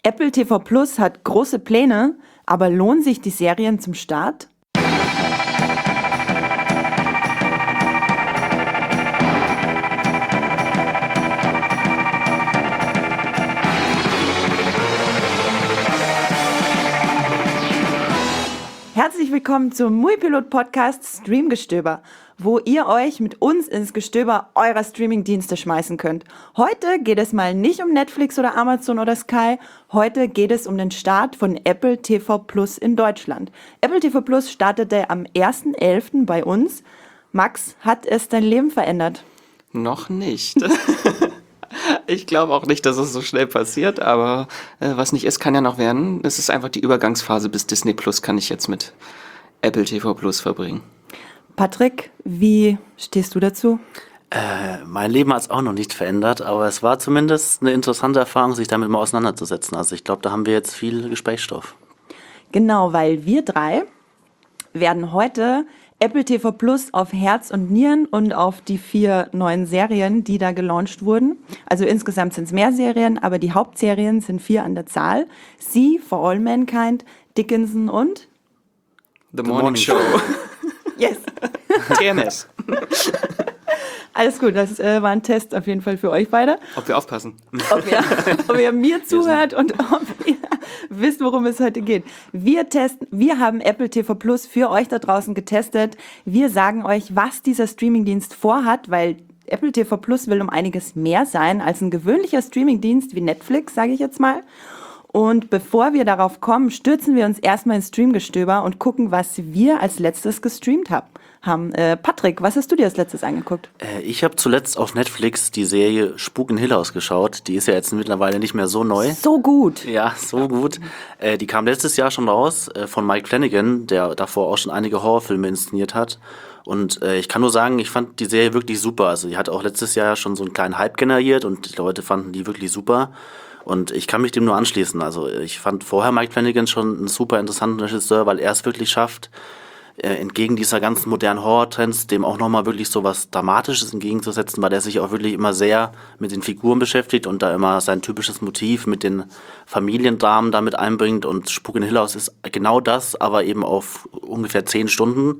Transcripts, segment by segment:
Apple TV Plus hat große Pläne, aber lohnen sich die Serien zum Start? Herzlich willkommen zum Muipilot-Podcast Streamgestöber, wo ihr euch mit uns ins Gestöber eurer Streamingdienste schmeißen könnt. Heute geht es mal nicht um Netflix oder Amazon oder Sky, heute geht es um den Start von Apple TV Plus in Deutschland. Apple TV Plus startete am 1.11. bei uns. Max, hat es dein Leben verändert? Noch nicht. Ich glaube auch nicht, dass es so schnell passiert, aber was nicht ist, kann ja noch werden. Es ist einfach die Übergangsphase bis Disney Plus kann ich jetzt mit Apple TV Plus verbringen. Patrick, wie stehst du dazu? Mein Leben hat es auch noch nicht verändert, aber es war zumindest eine interessante Erfahrung, sich damit mal auseinanderzusetzen. Also ich glaube, da haben wir jetzt viel Gesprächsstoff. Genau, weil wir drei werden heute Apple TV Plus auf Herz und Nieren und auf die 4 neuen Serien, die da gelauncht wurden. Also insgesamt sind es mehr Serien, aber die Hauptserien sind 4 an der Zahl. Sie, For All Mankind, Dickinson und The Morning Show. Yes. TMS. Alles gut, das war ein Test auf jeden Fall für euch beide. Ob wir aufpassen. Ob ihr mir zuhört und ob ihr wisst, worum es heute geht. Wir haben Apple TV Plus für euch da draußen getestet. Wir sagen euch, was dieser Streamingdienst vorhat, weil Apple TV Plus will um einiges mehr sein als ein gewöhnlicher Streamingdienst wie Netflix, sage ich jetzt mal. Und bevor wir darauf kommen, stürzen wir uns erstmal ins Streamgestöber und gucken, was wir als letztes gestreamt haben. Patrick, was hast du dir als letztes angeguckt? Ich habe zuletzt auf Netflix die Serie Spuk in Hill House geschaut. Die ist ja jetzt mittlerweile nicht mehr so neu. So gut. Ja, so gut. Die kam letztes Jahr schon raus von Mike Flanagan, der davor auch schon einige Horrorfilme inszeniert hat. Und ich kann nur sagen, ich fand die Serie wirklich super. Also die hat auch letztes Jahr schon so einen kleinen Hype generiert und die Leute fanden die wirklich super. Und ich kann mich dem nur anschließen. Also ich fand vorher Mike Flanagan schon einen super interessanten Regisseur, weil er es wirklich schafft, entgegen dieser ganzen modernen Horror-Trends, dem auch nochmal wirklich so was Dramatisches entgegenzusetzen, weil der sich auch wirklich immer sehr mit den Figuren beschäftigt und da immer sein typisches Motiv mit den Familiendramen damit einbringt. Und Spuk in Hill House ist genau das, aber eben auf ungefähr 10 Stunden.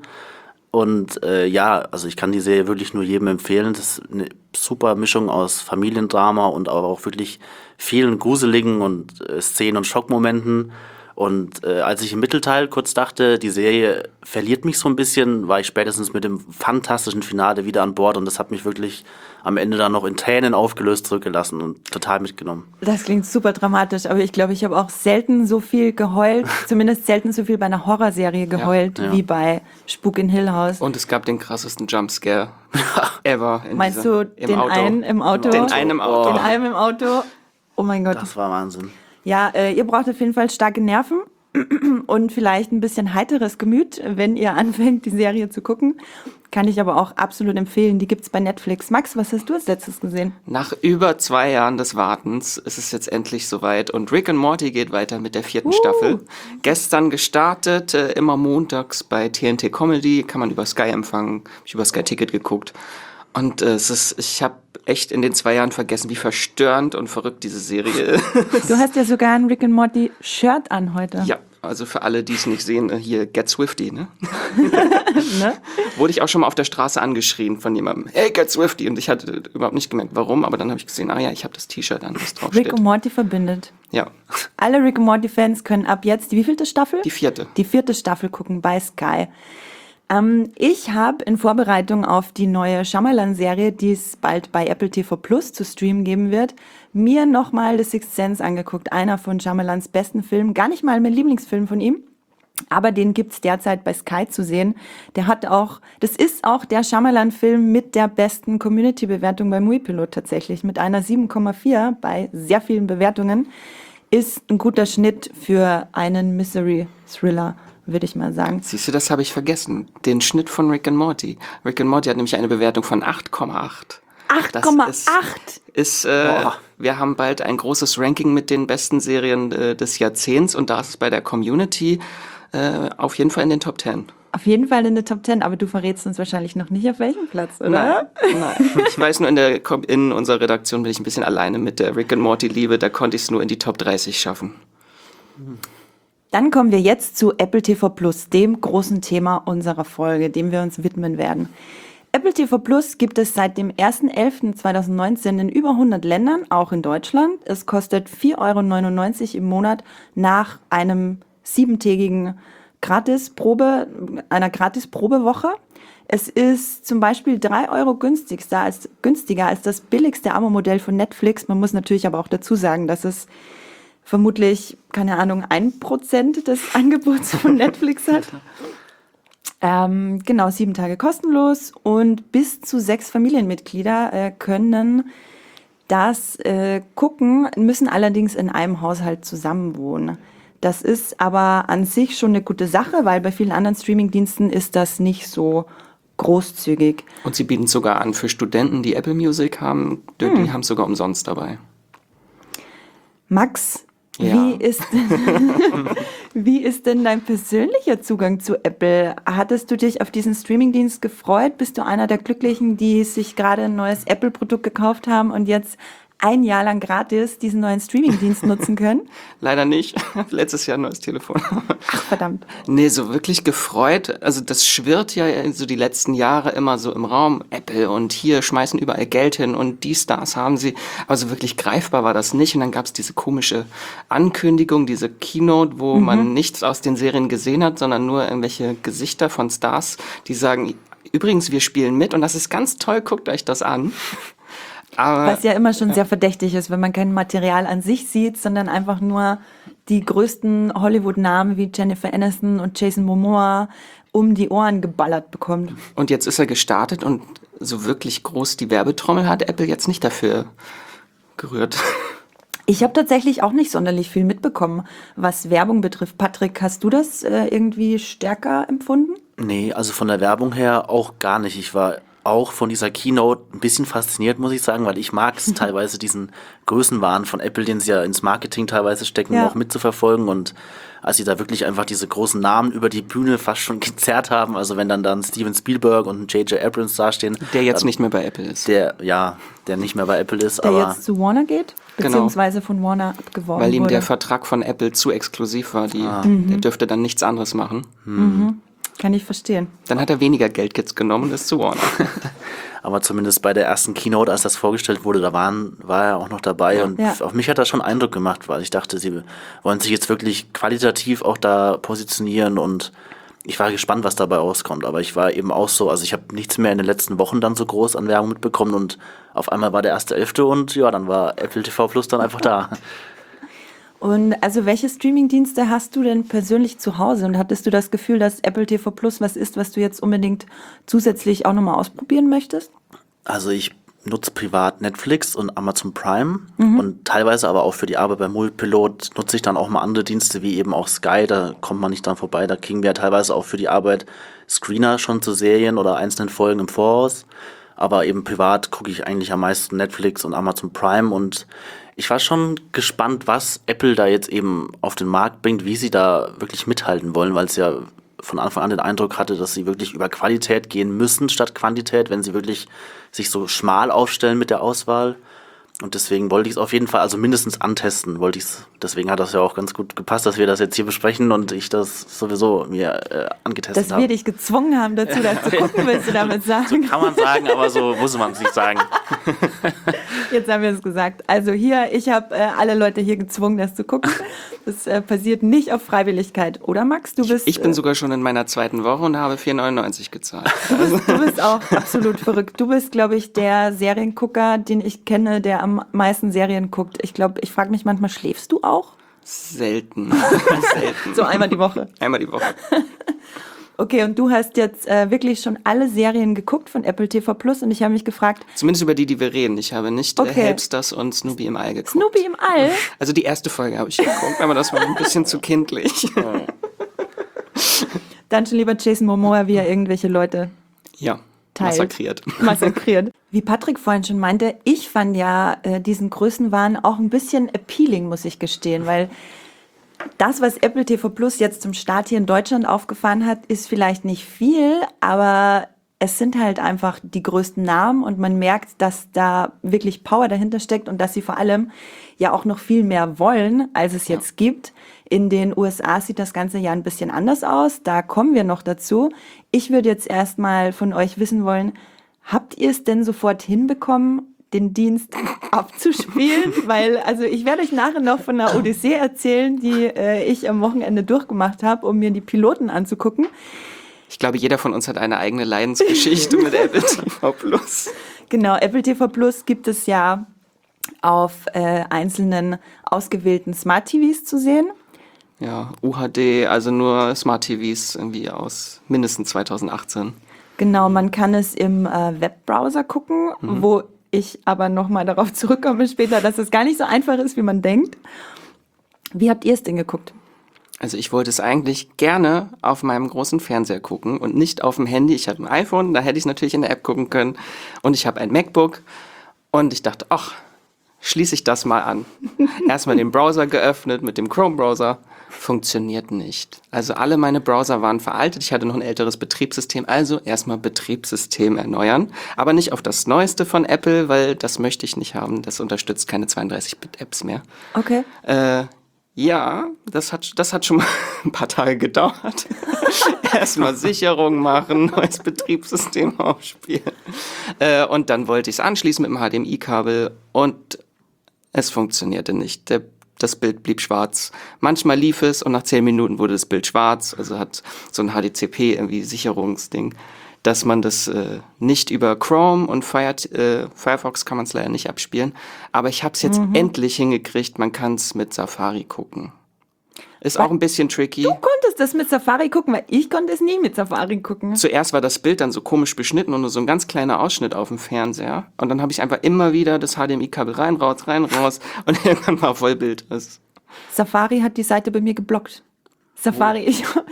Und also ich kann die Serie wirklich nur jedem empfehlen. Das ist eine super Mischung aus Familiendrama und aber auch wirklich vielen gruseligen und Szenen und Schockmomenten. Und als ich im Mittelteil kurz dachte, die Serie verliert mich so ein bisschen, war ich spätestens mit dem fantastischen Finale wieder an Bord und das hat mich wirklich am Ende dann noch in Tränen aufgelöst zurückgelassen und total mitgenommen. Das klingt super dramatisch, aber ich glaube, ich habe auch selten so viel geheult, zumindest selten so viel bei einer Horrorserie geheult, wie bei Spuk in Hill House. Und es gab den krassesten Jumpscare ever. Meinst du den einen im Auto? Den einen im Auto. Den einen im Auto. Oh mein Gott. Das war Wahnsinn. Ja, ihr braucht auf jeden Fall starke Nerven und vielleicht ein bisschen heiteres Gemüt, wenn ihr anfängt, die Serie zu gucken. Kann ich aber auch absolut empfehlen. Die gibt's bei Netflix. Max, was hast du als letztes gesehen? Nach über 2 Jahren des Wartens ist es jetzt endlich soweit und Rick and Morty geht weiter mit der 4. Staffel. Gestern gestartet, immer montags bei TNT Comedy, kann man über Sky empfangen. Hab ich über Sky Ticket geguckt. Und ich habe echt in den 2 Jahren vergessen, wie verstörend und verrückt diese Serie ist. Du hast ja sogar ein Rick and Morty Shirt an heute. Ja, also für alle, die es nicht sehen, hier Get Swifty, ne? Ne? Wurde ich auch schon mal auf der Straße angeschrien von jemandem, hey, Get Swifty. Und ich hatte überhaupt nicht gemerkt, warum, aber dann habe ich gesehen, ich habe das T-Shirt an, was draufsteht. Rick and Morty verbindet. Ja. Alle Rick and Morty Fans können ab jetzt, die wievielte Staffel? Die 4. Die 4. Staffel gucken bei Sky. Ich habe in Vorbereitung auf die neue Shyamalan-Serie, die es bald bei Apple TV Plus zu streamen geben wird, mir nochmal The Sixth Sense angeguckt. Einer von Shyamalans besten Filmen. Gar nicht mal mein Lieblingsfilm von ihm, aber den gibt's derzeit bei Sky zu sehen. Das ist auch der Shyamalan-Film mit der besten Community-Bewertung bei Muipilot tatsächlich. Mit einer 7,4 bei sehr vielen Bewertungen. Ist ein guter Schnitt für einen Mystery-Thriller, würde ich mal sagen. Siehst du, das habe ich vergessen. Den Schnitt von Rick and Morty. Rick and Morty hat nämlich eine Bewertung von 8,8. 8,8? Wir haben bald ein großes Ranking mit den besten Serien des Jahrzehnts und da ist es bei der Community auf jeden Fall in den Top 10. Auf jeden Fall in der Top 10, aber du verrätst uns wahrscheinlich noch nicht, auf welchem Platz, oder? Nein. Ich weiß nur, in unserer Redaktion bin ich ein bisschen alleine mit der Rick and Morty Liebe. Da konnte ich es nur in die Top 30 schaffen. Dann kommen wir jetzt zu Apple TV Plus, dem großen Thema unserer Folge, dem wir uns widmen werden. Apple TV Plus gibt es seit dem 1.11.2019 in über 100 Ländern, auch in Deutschland. Es kostet 4,99 € im Monat nach einem 7-tägigen einer Gratis-Probewoche. Es ist zum Beispiel 3 € günstiger als das billigste Abo-Modell von Netflix. Man muss natürlich aber auch dazu sagen, dass es vermutlich, keine Ahnung, 1% des Angebots von Netflix hat. Genau, 7 Tage kostenlos und bis zu 6 Familienmitglieder können das gucken, müssen allerdings in einem Haushalt zusammenwohnen. Das ist aber an sich schon eine gute Sache, weil bei vielen anderen Streamingdiensten ist das nicht so großzügig. Und sie bieten es sogar an für Studenten, die Apple Music haben. Die haben es sogar umsonst dabei. Max, Ja. wie ist denn dein persönlicher Zugang zu Apple? Hattest du dich auf diesen Streamingdienst gefreut? Bist du einer der Glücklichen, die sich gerade ein neues Apple-Produkt gekauft haben und jetzt ein Jahr lang gratis diesen neuen Streamingdienst nutzen können? Leider nicht. Letztes Jahr ein neues Telefon. Ach, verdammt. Nee, so wirklich gefreut. Also das schwirrt ja so die letzten Jahre immer so im Raum. Apple und hier schmeißen überall Geld hin und die Stars haben sie. Aber so wirklich greifbar war das nicht. Und dann gab es diese komische Ankündigung, diese Keynote, wo man nichts aus den Serien gesehen hat, sondern nur irgendwelche Gesichter von Stars, die sagen, übrigens, wir spielen mit und das ist ganz toll, guckt euch das an. Aber Was ja immer schon sehr verdächtig ist, wenn man kein Material an sich sieht, sondern einfach nur die größten Hollywood-Namen wie Jennifer Aniston und Jason Momoa um die Ohren geballert bekommt. Und jetzt ist er gestartet und so wirklich groß die Werbetrommel hat Apple jetzt nicht dafür gerührt. Ich habe tatsächlich auch nicht sonderlich viel mitbekommen, was Werbung betrifft. Patrick, hast du das irgendwie stärker empfunden? Nee, also von der Werbung her auch gar nicht. Ich war auch von dieser Keynote ein bisschen fasziniert, muss ich sagen, weil ich mag es teilweise, diesen Größenwahn von Apple, den sie ja ins Marketing teilweise stecken, Ja. auch mitzuverfolgen. Und als sie da wirklich einfach diese großen Namen über die Bühne fast schon gezerrt haben, also wenn dann Steven Spielberg und J.J. Abrams dastehen. Der jetzt dann, nicht mehr bei Apple ist. Der nicht mehr bei Apple ist, Der aber jetzt zu Warner geht, Genau. beziehungsweise von Warner abgeworben Weil ihm wurde. der Vertrag von Apple zu exklusiv war. Der dürfte dann nichts anderes machen. Kann ich verstehen. Dann hat er weniger Geld jetzt genommen und ist zu Warner. Aber zumindest bei der ersten Keynote, als das vorgestellt wurde, war er auch noch dabei. Und Ja. auf mich hat das schon Eindruck gemacht, weil ich dachte, sie wollen sich jetzt wirklich qualitativ auch da positionieren. Und ich war gespannt, was dabei rauskommt. Aber ich war eben auch so, also ich habe nichts mehr in den letzten Wochen dann so groß an Werbung mitbekommen. Und auf einmal war der 1.11. und ja, dann war Apple TV Plus dann einfach da. Und also welche Streamingdienste hast du denn persönlich zu Hause? Und hattest du das Gefühl, dass Apple TV Plus was ist, was du jetzt unbedingt zusätzlich auch nochmal ausprobieren möchtest? Also ich nutze privat Netflix und Amazon Prime und teilweise aber auch für die Arbeit bei Multipilot nutze ich dann auch mal andere Dienste wie eben auch Sky, da kommt man nicht dran vorbei, da kriegen wir ja teilweise auch für die Arbeit Screener schon zu Serien oder einzelnen Folgen im Voraus, aber eben privat gucke ich eigentlich am meisten Netflix und Amazon Prime und ich war schon gespannt, was Apple da jetzt eben auf den Markt bringt, wie sie da wirklich mithalten wollen, weil es ja von Anfang an den Eindruck hatte, dass sie wirklich über Qualität gehen müssen statt Quantität, wenn sie wirklich sich so schmal aufstellen mit der Auswahl. Und deswegen wollte ich es auf jeden Fall, also mindestens antesten, wollte ich es. Deswegen hat das ja auch ganz gut gepasst, dass wir das jetzt hier besprechen und ich das sowieso mir angetestet Dass habe. wir dich gezwungen haben, dazu das zu gucken, willst du damit sagen? Kann man sagen, aber so muss man es nicht sagen. Jetzt haben wir es gesagt. Also hier, ich habe alle Leute hier gezwungen, das zu gucken. Das passiert nicht auf Freiwilligkeit, oder Max? Du bist, Ich bin sogar schon in meiner zweiten Woche und habe 4,99 gezahlt. du bist auch absolut verrückt. Du bist, glaube ich, der Seriengucker, den ich kenne, der am meisten Serien guckt. Ich glaube, ich frage mich manchmal, schläfst du auch? Selten. Selten. So einmal die Woche. Einmal die Woche. Okay, und du hast jetzt wirklich schon alle Serien geguckt von Apple TV Plus und ich habe mich gefragt, Zumindest über die wir reden. Ich habe nicht Okay. Helpsters und Snoopy im All geguckt. Snoopy im All? Also die erste Folge habe ich geguckt, aber das war ein bisschen zu kindlich. Dann schon lieber Jason Momoa, wie er irgendwelche Leute Ja, teilt. massakriert. Massakriert. Wie Patrick vorhin schon meinte, ich fand ja diesen Größenwahn auch ein bisschen appealing, muss ich gestehen, weil Das, was Apple TV Plus jetzt zum Start hier in Deutschland aufgefahren hat, ist vielleicht nicht viel, aber es sind halt einfach die größten Namen und man merkt, dass da wirklich Power dahinter steckt und dass sie vor allem ja auch noch viel mehr wollen, als es jetzt gibt. In den USA sieht das Ganze ja ein bisschen anders aus. Da kommen wir noch dazu. Ich würde jetzt erstmal von euch wissen wollen, habt ihr es denn sofort hinbekommen, den Dienst abzuspielen? Weil, also ich werde euch nachher noch von einer Odyssee erzählen, die ich am Wochenende durchgemacht habe, um mir die Piloten anzugucken. Ich glaube, jeder von uns hat eine eigene Leidensgeschichte mit Apple TV Plus. Genau, Apple TV Plus gibt es ja auf einzelnen ausgewählten Smart TVs zu sehen. Ja, UHD, also nur Smart TVs irgendwie aus mindestens 2018. Genau, man kann es im Webbrowser gucken, wo ich aber nochmal darauf zurückkomme später, dass es gar nicht so einfach ist, wie man denkt. Wie habt ihr es denn geguckt? Also ich wollte es eigentlich gerne auf meinem großen Fernseher gucken und nicht auf dem Handy. Ich habe ein iPhone, da hätte ich es natürlich in der App gucken können. Und ich habe ein MacBook und ich dachte, ach, schließe ich das mal an. Erstmal den Browser geöffnet mit dem Chrome-Browser. Funktioniert nicht. Also alle meine Browser waren veraltet. Ich hatte noch ein älteres Betriebssystem. Also erstmal Betriebssystem erneuern. Aber nicht auf das Neueste von Apple, weil das möchte ich nicht haben. Das unterstützt keine 32-Bit-Apps mehr. Okay. Ja, das hat schon mal ein paar Tage gedauert. Erstmal Sicherung machen, neues Betriebssystem aufspielen. Und dann wollte ich es anschließen mit dem HDMI-Kabel und es funktionierte nicht. Das Bild blieb schwarz. Manchmal lief es und nach 10 Minuten wurde das Bild schwarz. Also hat so ein HDCP irgendwie Sicherungsding, dass man das nicht über Chrome und Firefox kann man es leider nicht abspielen. Aber ich habe es jetzt endlich hingekriegt. Man kann es mit Safari gucken. Ist auch ein bisschen tricky. Du konntest das mit Safari gucken, weil ich konnte es nie mit Safari gucken. Zuerst war das Bild dann so komisch beschnitten und nur so ein ganz kleiner Ausschnitt auf dem Fernseher. Und dann habe ich einfach immer wieder das HDMI-Kabel rein, raus. Und irgendwann war Vollbild. Safari hat die Seite bei mir geblockt. Safari,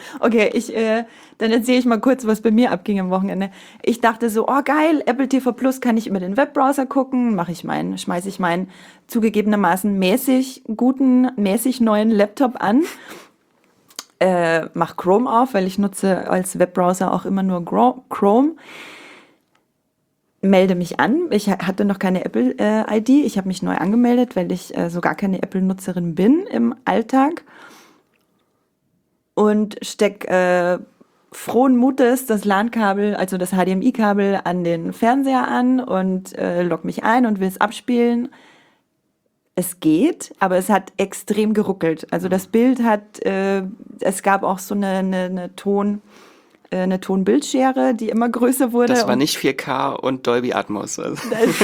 dann erzähle ich mal kurz, was bei mir abging am Wochenende. Ich dachte so, oh geil, Apple TV Plus kann ich über den Webbrowser gucken, schmeiße ich meinen zugegebenermaßen mäßig neuen Laptop an, mach Chrome auf, weil ich nutze als Webbrowser auch immer nur Chrome. Melde mich an. Ich hatte noch keine Apple-ID. Ich habe mich neu angemeldet, weil ich so gar keine Apple-Nutzerin bin im Alltag. Und steck frohen Mutes das LAN-Kabel, also das HDMI-Kabel an den Fernseher an und log mich ein und will es abspielen. Es geht, aber es hat extrem geruckelt. Also das Bild es gab auch so eine Tonbildschere, die immer größer wurde. Das war nicht 4K und Dolby Atmos. Also.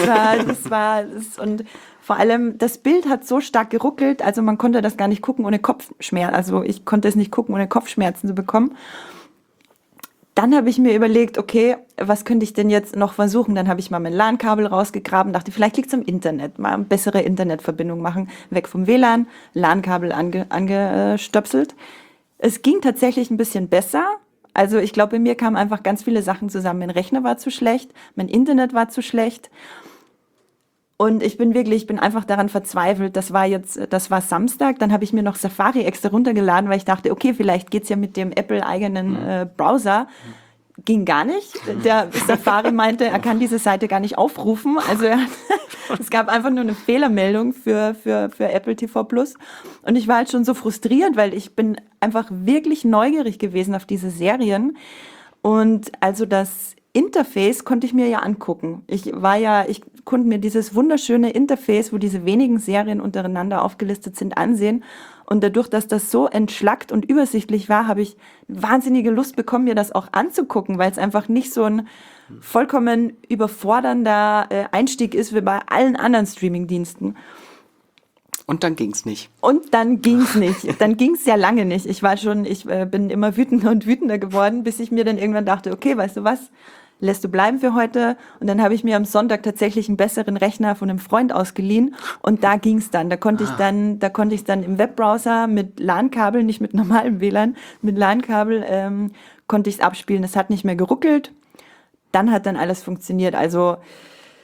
Und vor allem, das Bild hat so stark geruckelt, also man konnte das gar nicht gucken ohne Kopfschmerzen. Also ich konnte es nicht gucken, ohne Kopfschmerzen zu bekommen. Dann habe ich mir überlegt, okay, was könnte ich denn jetzt noch versuchen? Dann habe ich mal mein LAN-Kabel rausgegraben, dachte, vielleicht liegt es am Internet, mal eine bessere Internetverbindung machen, weg vom WLAN, LAN-Kabel angestöpselt. Es ging tatsächlich ein bisschen besser. Also ich glaube, bei mir kamen einfach ganz viele Sachen zusammen. Mein Rechner war zu schlecht, mein Internet war zu schlecht. Und ich bin einfach daran verzweifelt. Das war Samstag, dann habe ich mir noch Safari extra runtergeladen, weil ich dachte, okay, vielleicht geht's ja mit dem Apple-eigenen Browser. Ging gar nicht. Der Safari meinte, er kann diese Seite gar nicht aufrufen. Also es gab einfach nur eine Fehlermeldung für Apple TV Plus. Und ich war halt schon so frustriert, weil ich bin einfach wirklich neugierig gewesen auf diese Serien. Und also das Interface konnte ich mir ja angucken. Ich konnte mir dieses wunderschöne Interface, wo diese wenigen Serien untereinander aufgelistet sind, ansehen. Und dadurch, dass das so entschlackt und übersichtlich war, habe ich wahnsinnige Lust bekommen, mir das auch anzugucken, weil es einfach nicht so ein vollkommen überfordernder Einstieg ist wie bei allen anderen Streamingdiensten. Und dann ging's nicht. Dann ging's ja lange nicht. Ich bin immer wütender und wütender geworden, bis ich mir dann irgendwann dachte, okay, weißt du was, lässt du bleiben für heute. Und dann habe ich mir am Sonntag tatsächlich einen besseren Rechner von einem Freund ausgeliehen und da ging's dann. Da konnte ich dann im Webbrowser mit LAN-Kabel, nicht mit normalem WLAN, mit LAN-Kabel konnte ich es abspielen. Es hat nicht mehr geruckelt. Dann hat dann alles funktioniert. Also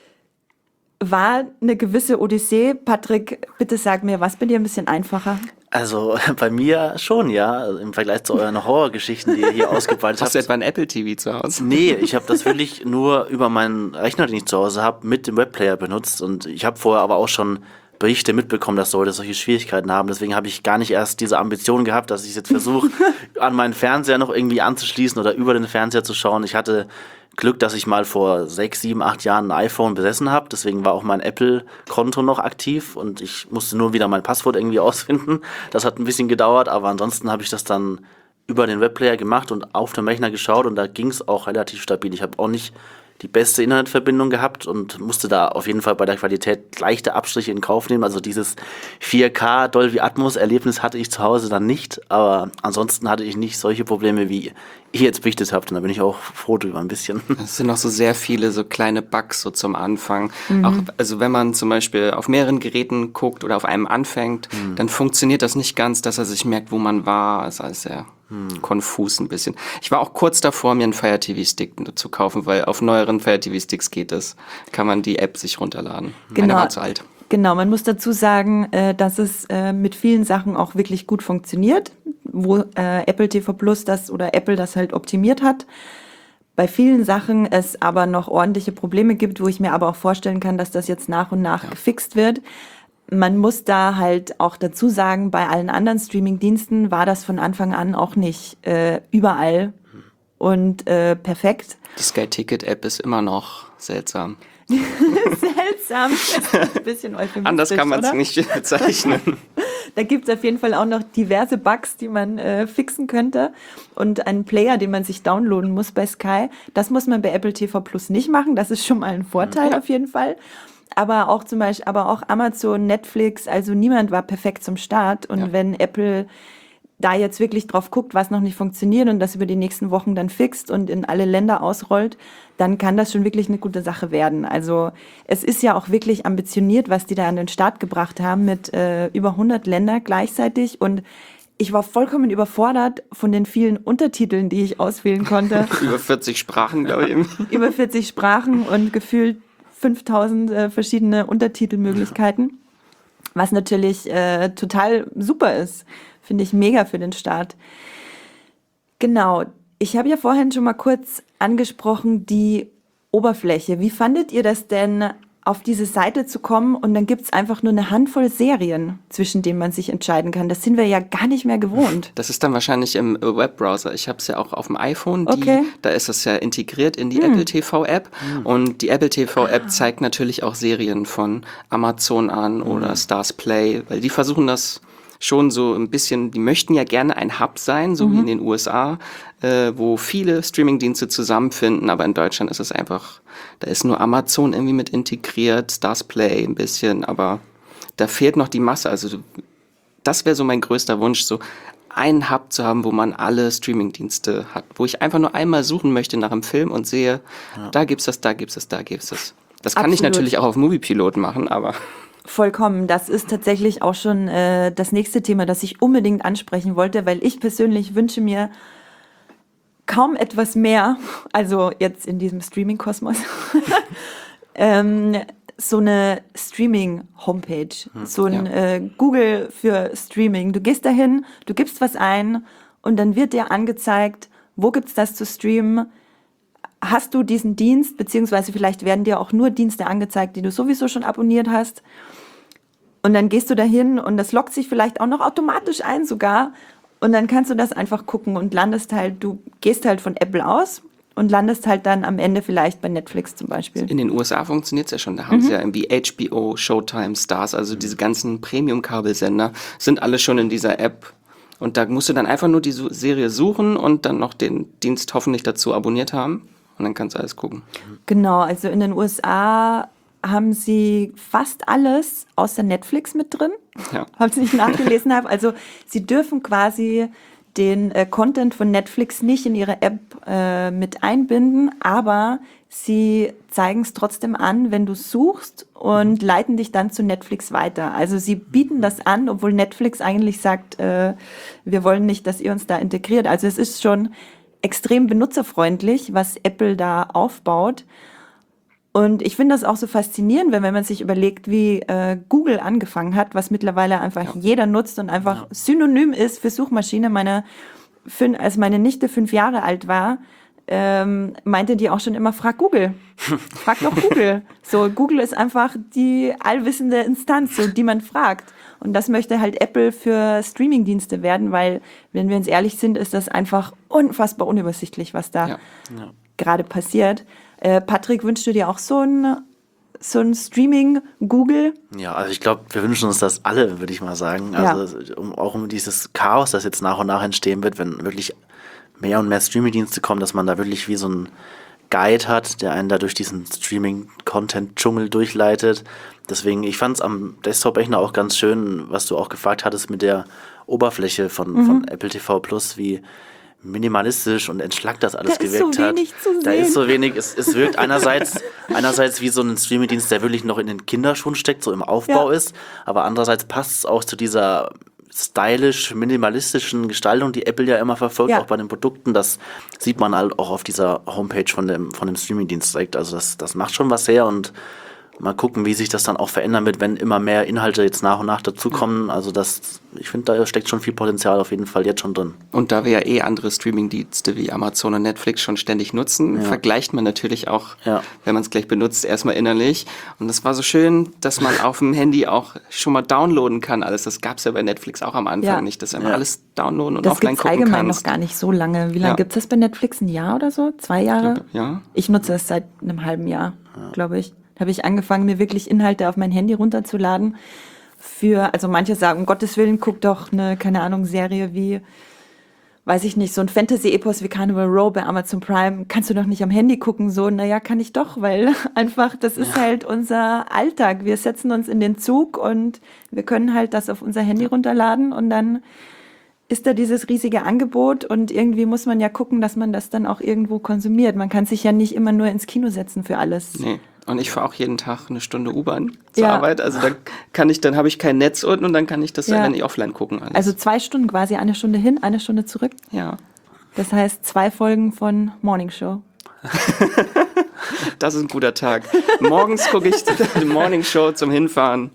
war eine gewisse Odyssee. Patrick, bitte sag mir, was bei dir ein bisschen einfacher? Also bei mir schon, ja. Also im Vergleich zu euren Horrorgeschichten, die ihr hier ausgebreitet Hast du habt. etwa ein Apple TV zu Hause? Nee, ich habe das wirklich nur über meinen Rechner, den ich zu Hause habe, mit dem Webplayer benutzt. Und ich habe vorher aber auch schon Berichte mitbekommen, dass Leute solche Schwierigkeiten haben. Deswegen habe ich gar nicht erst diese Ambition gehabt, dass ich jetzt versuche, an meinen Fernseher noch irgendwie anzuschließen oder über den Fernseher zu schauen. Ich hatte Glück, dass ich mal vor 6, 7, 8 Jahren ein iPhone besessen habe. Deswegen war auch mein Apple-Konto noch aktiv und ich musste nur wieder mein Passwort irgendwie ausfinden. Das hat ein bisschen gedauert, aber ansonsten habe ich das dann über den Webplayer gemacht und auf dem Rechner geschaut und da ging es auch relativ stabil. Ich habe auch nicht die beste Internetverbindung gehabt und musste da auf jeden Fall bei der Qualität leichte Abstriche in Kauf nehmen. Also dieses 4K Dolby Atmos Erlebnis hatte ich zu Hause dann nicht, aber ansonsten hatte ich nicht solche Probleme, wie ihr jetzt berichtet habt. Und da bin ich auch froh drüber ein bisschen. Es sind noch so sehr viele so kleine Bugs so zum Anfang. Auch, also wenn man zum Beispiel auf mehreren Geräten guckt oder auf einem anfängt, dann funktioniert das nicht ganz, dass er sich merkt, wo man war. Das ist alles sehr konfus ein bisschen. Ich war auch kurz davor, mir einen Fire TV Stick zu kaufen, weil auf neueren Fire TV Sticks geht es. Kann man die App sich runterladen. Meine war zu alt. Genau, man muss dazu sagen, dass es mit vielen Sachen auch wirklich gut funktioniert, wo Apple TV Plus das oder Apple das halt optimiert hat. Bei vielen Sachen es aber noch ordentliche Probleme gibt, wo ich mir aber auch vorstellen kann, dass das jetzt nach und nach gefixt wird. Man muss da halt auch dazu sagen, bei allen anderen Streaming-Diensten war das von Anfang an auch nicht überall und perfekt. Die Sky Ticket App ist immer noch seltsam. Seltsam, ein bisschen euphemistisch, Anders kann man es oder? nicht bezeichnen. Da gibt es auf jeden Fall auch noch diverse Bugs, die man fixen könnte. Und einen Player, den man sich downloaden muss bei Sky, das muss man bei Apple TV Plus nicht machen. Das ist schon mal ein Vorteil auf jeden Fall. Aber auch zum Beispiel, aber auch Amazon, Netflix, also niemand war perfekt zum Start. Und wenn Apple da jetzt wirklich drauf guckt, was noch nicht funktioniert und das über die nächsten Wochen dann fixt und in alle Länder ausrollt, dann kann das schon wirklich eine gute Sache werden. Also es ist ja auch wirklich ambitioniert, was die da an den Start gebracht haben mit über 100 Länder gleichzeitig und ich war vollkommen überfordert von den vielen Untertiteln, die ich auswählen konnte. Über 40 Sprachen, glaube ich. Über 40 Sprachen und gefühlt 5000 verschiedene Untertitelmöglichkeiten, was natürlich total super ist. Finde ich mega für den Start. Genau, ich habe ja vorhin schon mal kurz angesprochen, die Oberfläche. Wie fandet ihr das denn, auf diese Seite zu kommen und dann gibt es einfach nur eine Handvoll Serien, zwischen denen man sich entscheiden kann? Das sind wir ja gar nicht mehr gewohnt. Das ist dann wahrscheinlich im Webbrowser. Ich habe es ja auch auf dem iPhone. Okay. Da ist es ja integriert in die Apple TV App. Und die Apple TV App zeigt natürlich auch Serien von Amazon an oder Stars Play, weil die versuchen das schon so ein bisschen, die möchten ja gerne ein Hub sein, so wie in den USA, wo viele Streamingdienste zusammenfinden, aber in Deutschland ist es einfach, da ist nur Amazon irgendwie mit integriert, Stars Play ein bisschen, aber da fehlt noch die Masse, also das wäre so mein größter Wunsch, so einen Hub zu haben, wo man alle Streamingdienste hat, wo ich einfach nur einmal suchen möchte nach einem Film und sehe, da gibt's das, da gibt's das, da gibt's das. Das kann ich Absolut. natürlich auch auf Moviepilot machen, aber Vollkommen. Das ist tatsächlich auch schon das nächste Thema, das ich unbedingt ansprechen wollte, weil ich persönlich wünsche mir kaum etwas mehr, also jetzt in diesem Streaming-Kosmos, so eine Streaming-Homepage, so ein Google für Streaming. Du gehst dahin, du gibst was ein und dann wird dir angezeigt, wo gibt's das zu streamen. Hast du diesen Dienst, beziehungsweise vielleicht werden dir auch nur Dienste angezeigt, die du sowieso schon abonniert hast. Und dann gehst du dahin und das loggt sich vielleicht auch noch automatisch ein sogar. Und dann kannst du das einfach gucken und landest halt, du gehst halt von Apple aus und landest halt dann am Ende vielleicht bei Netflix zum Beispiel. in den USA funktioniert es ja schon. Da haben sie ja irgendwie HBO, Showtime, Stars, also diese ganzen Premium-Kabelsender sind alle schon in dieser App. Und da musst du dann einfach nur die Serie suchen und dann noch den Dienst hoffentlich dazu abonniert haben. Und dann kannst du alles gucken. Genau, also in den USA haben sie fast alles außer Netflix mit drin, Ja. falls ich nicht nachgelesen habe. Also sie dürfen quasi den Content von Netflix nicht in ihre App mit einbinden, aber sie zeigen es trotzdem an, wenn du suchst und leiten dich dann zu Netflix weiter. Also sie bieten das an, obwohl Netflix eigentlich sagt, wir wollen nicht, dass ihr uns da integriert. Also es ist schon extrem benutzerfreundlich, was Apple da aufbaut. Und ich finde das auch so faszinierend, wenn man sich überlegt, wie Google angefangen hat, was mittlerweile einfach jeder nutzt und einfach synonym ist für Suchmaschine. Als meine Nichte 5 Jahre alt war, meinte die auch schon immer, frag Google. Frag doch Google. So, Google ist einfach die allwissende Instanz, so, die man fragt. Und das möchte halt Apple für Streamingdienste werden, weil, wenn wir uns ehrlich sind, ist das einfach unfassbar unübersichtlich, was da gerade passiert. Patrick, wünschst du dir auch so ein Streaming-Google? Ja, also ich glaube, wir wünschen uns das alle, würde ich mal sagen. Also auch um dieses Chaos, das jetzt nach und nach entstehen wird, wenn wirklich mehr und mehr Streaming-Dienste kommen, dass man da wirklich wie so ein Guide hat, der einen da durch diesen Streaming-Content-Dschungel durchleitet. Deswegen, ich fand es am Desktop-Rechner auch ganz schön, was du auch gefragt hattest mit der Oberfläche von Apple TV Plus, wie minimalistisch und entschlackt das alles gewirkt hat. Da ist so wenig, es wirkt einerseits wie so ein Streaming-Dienst, der wirklich noch in den Kinderschuhen steckt, so im Aufbau ist, aber andererseits passt es auch zu dieser stylisch, minimalistischen Gestaltung, die Apple ja immer verfolgt, auch bei den Produkten. Das sieht man halt auch auf dieser Homepage von dem Streaming-Dienst direkt. Also das macht schon was her und mal gucken, wie sich das dann auch verändern wird, wenn immer mehr Inhalte jetzt nach und nach dazukommen. Also ich finde, da steckt schon viel Potenzial auf jeden Fall jetzt schon drin. Und da wir ja andere Streaming-Dienste wie Amazon und Netflix schon ständig nutzen, vergleicht man natürlich auch, wenn man es gleich benutzt, erstmal innerlich. Und das war so schön, dass man auf dem Handy auch schon mal downloaden kann. Alles, das gab es ja bei Netflix auch am Anfang nicht, dass man alles downloaden und offline gucken kann. Das gibt's allgemein noch gar nicht so lange. Wie lange gibt's das bei Netflix? Ein Jahr oder so? 2 Jahre? Ich nutze es seit einem halben Jahr, glaube ich. Da habe ich angefangen, mir wirklich Inhalte auf mein Handy runterzuladen. Also manche sagen, um Gottes Willen, guck doch eine, keine Ahnung, Serie wie, weiß ich nicht, so ein Fantasy-Epos wie Carnival Row bei Amazon Prime, kannst du doch nicht am Handy gucken. So, naja, kann ich doch, weil einfach, das ist halt unser Alltag. Wir setzen uns in den Zug und wir können halt das auf unser Handy runterladen und dann ist da dieses riesige Angebot und irgendwie muss man ja gucken, dass man das dann auch irgendwo konsumiert. Man kann sich ja nicht immer nur ins Kino setzen für alles. Nee. Und ich fahre auch jeden Tag 1 Stunde U-Bahn zur Arbeit. Also dann habe ich kein Netz unten und dann kann ich das dann nicht offline gucken. Alles. Also 2 Stunden quasi, 1 Stunde hin, 1 Stunde zurück. Ja. Das heißt 2 Folgen von Morning Show. Das ist ein guter Tag. Morgens gucke ich die Morning Show zum Hinfahren.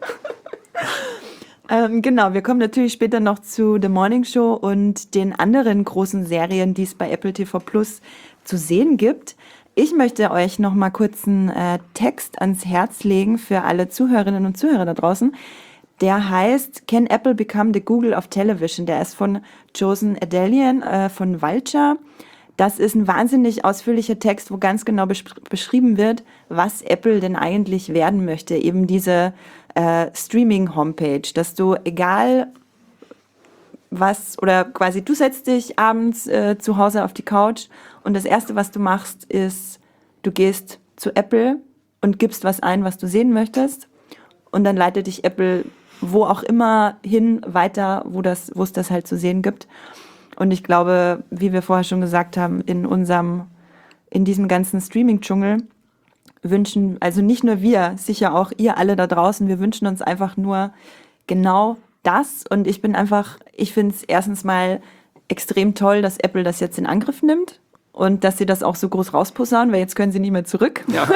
Genau, wir kommen natürlich später noch zu The Morning Show und den anderen großen Serien, die es bei Apple TV Plus zu sehen gibt. Ich möchte euch noch mal kurz einen Text ans Herz legen für alle Zuhörerinnen und Zuhörer da draußen. Der heißt Can Apple Become the Google of Television? Der ist von Josen Edelian von Vulture. Das ist ein wahnsinnig ausführlicher Text, wo ganz genau beschrieben wird, was Apple denn eigentlich werden möchte. Eben diese Streaming-Homepage, dass du egal was, oder quasi du setzt dich abends zu Hause auf die Couch und das Erste, was du machst, ist, du gehst zu Apple und gibst was ein, was du sehen möchtest und dann leitet dich Apple wo auch immer hin weiter, wo es das halt zu sehen gibt. Und ich glaube, wie wir vorher schon gesagt haben, in diesem ganzen Streaming-Dschungel wünschen, also nicht nur wir, sicher auch ihr alle da draußen, wir wünschen uns einfach nur genau das. Und ich finde es erstens mal extrem toll, dass Apple das jetzt in Angriff nimmt und dass sie das auch so groß rausposaunen, weil jetzt können sie nicht mehr zurück. Ja.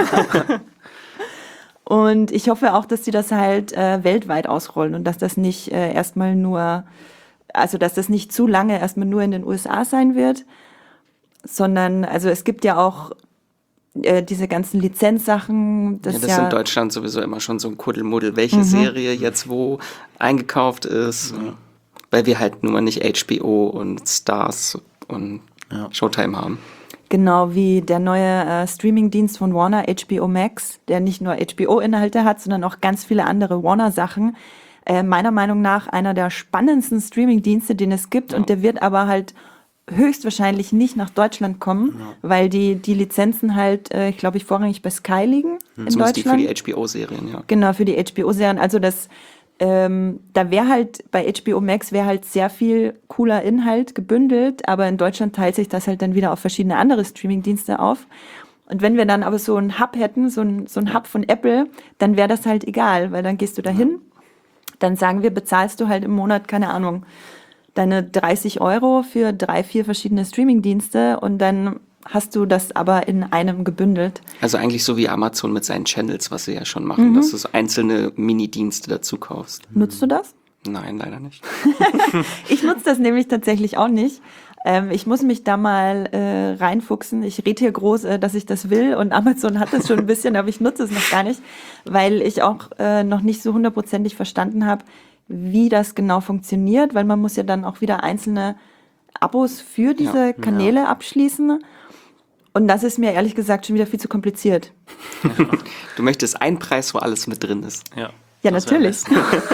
Und ich hoffe auch, dass sie das halt weltweit ausrollen und dass das nicht dass das nicht zu lange erstmal nur in den USA sein wird, sondern, also es gibt ja auch diese ganzen Lizenzsachen. Das ist in Deutschland sowieso immer schon so ein Kuddelmuddel, welche Serie jetzt wo eingekauft ist, weil wir halt nun mal nicht HBO und Stars und Showtime haben. Genau wie der neue Streamingdienst von Warner, HBO Max, der nicht nur HBO-Inhalte hat, sondern auch ganz viele andere Warner-Sachen. Meiner Meinung nach einer der spannendsten Streamingdienste, den es gibt. Ja. Und der wird aber halt höchstwahrscheinlich nicht nach Deutschland kommen, weil die Lizenzen halt, ich glaube, vorrangig bei Sky liegen in Deutschland. Für die HBO-Serien, ja. Genau, für die HBO-Serien. Also da wäre halt, bei HBO Max wäre halt sehr viel cooler Inhalt gebündelt, aber in Deutschland teilt sich das halt dann wieder auf verschiedene andere Streamingdienste auf. Und wenn wir dann aber so einen Hub hätten, so ein Hub von Apple, dann wäre das halt egal, weil dann gehst du dahin, dann sagen wir, bezahlst du halt im Monat, keine Ahnung, deine 30 € für 3, 4 verschiedene Streamingdienste und dann hast du das aber in einem gebündelt? Also eigentlich so wie Amazon mit seinen Channels, was sie ja schon machen, dass du so einzelne Mini-Dienste dazu kaufst. Nutzt du das? Nein, leider nicht. Ich nutze das nämlich tatsächlich auch nicht. Ich muss mich da mal reinfuchsen. Ich rede hier groß, dass ich das will, und Amazon hat das schon ein bisschen, aber ich nutze es noch gar nicht, weil ich auch noch nicht so hundertprozentig verstanden habe, wie das genau funktioniert, weil man muss ja dann auch wieder einzelne Abos für diese Kanäle abschließen. Und das ist mir ehrlich gesagt schon wieder viel zu kompliziert. Du möchtest einen Preis, wo alles mit drin ist. Ja, das wär am natürlich.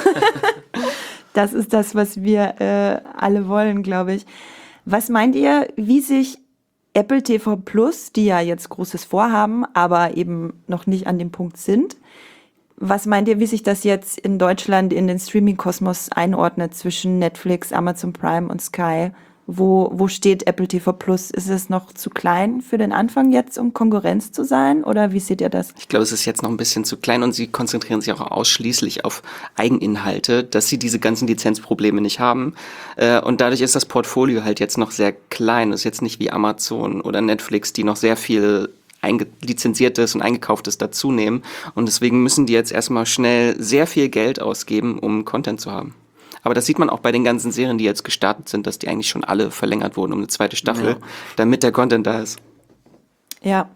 Das ist das, was wir alle wollen, glaube ich. Was meint ihr, wie sich Apple TV Plus, die ja jetzt Großes vorhaben, aber eben noch nicht an dem Punkt sind, was meint ihr, wie sich das jetzt in Deutschland in den Streaming-Kosmos einordnet zwischen Netflix, Amazon Prime und Sky? Wo steht Apple TV Plus? Ist es noch zu klein für den Anfang jetzt, um Konkurrenz zu sein? Oder wie seht ihr das? Ich glaube, es ist jetzt noch ein bisschen zu klein und sie konzentrieren sich auch ausschließlich auf Eigeninhalte, dass sie diese ganzen Lizenzprobleme nicht haben. Und dadurch ist das Portfolio halt jetzt noch sehr klein. Das ist jetzt nicht wie Amazon oder Netflix, die noch sehr viel lizenziertes und eingekauftes dazu nehmen. Und deswegen müssen die jetzt erstmal schnell sehr viel Geld ausgeben, um Content zu haben. Aber das sieht man auch bei den ganzen Serien, die jetzt gestartet sind, dass die eigentlich schon alle verlängert wurden um eine zweite Staffel, damit der Content da ist. Ja.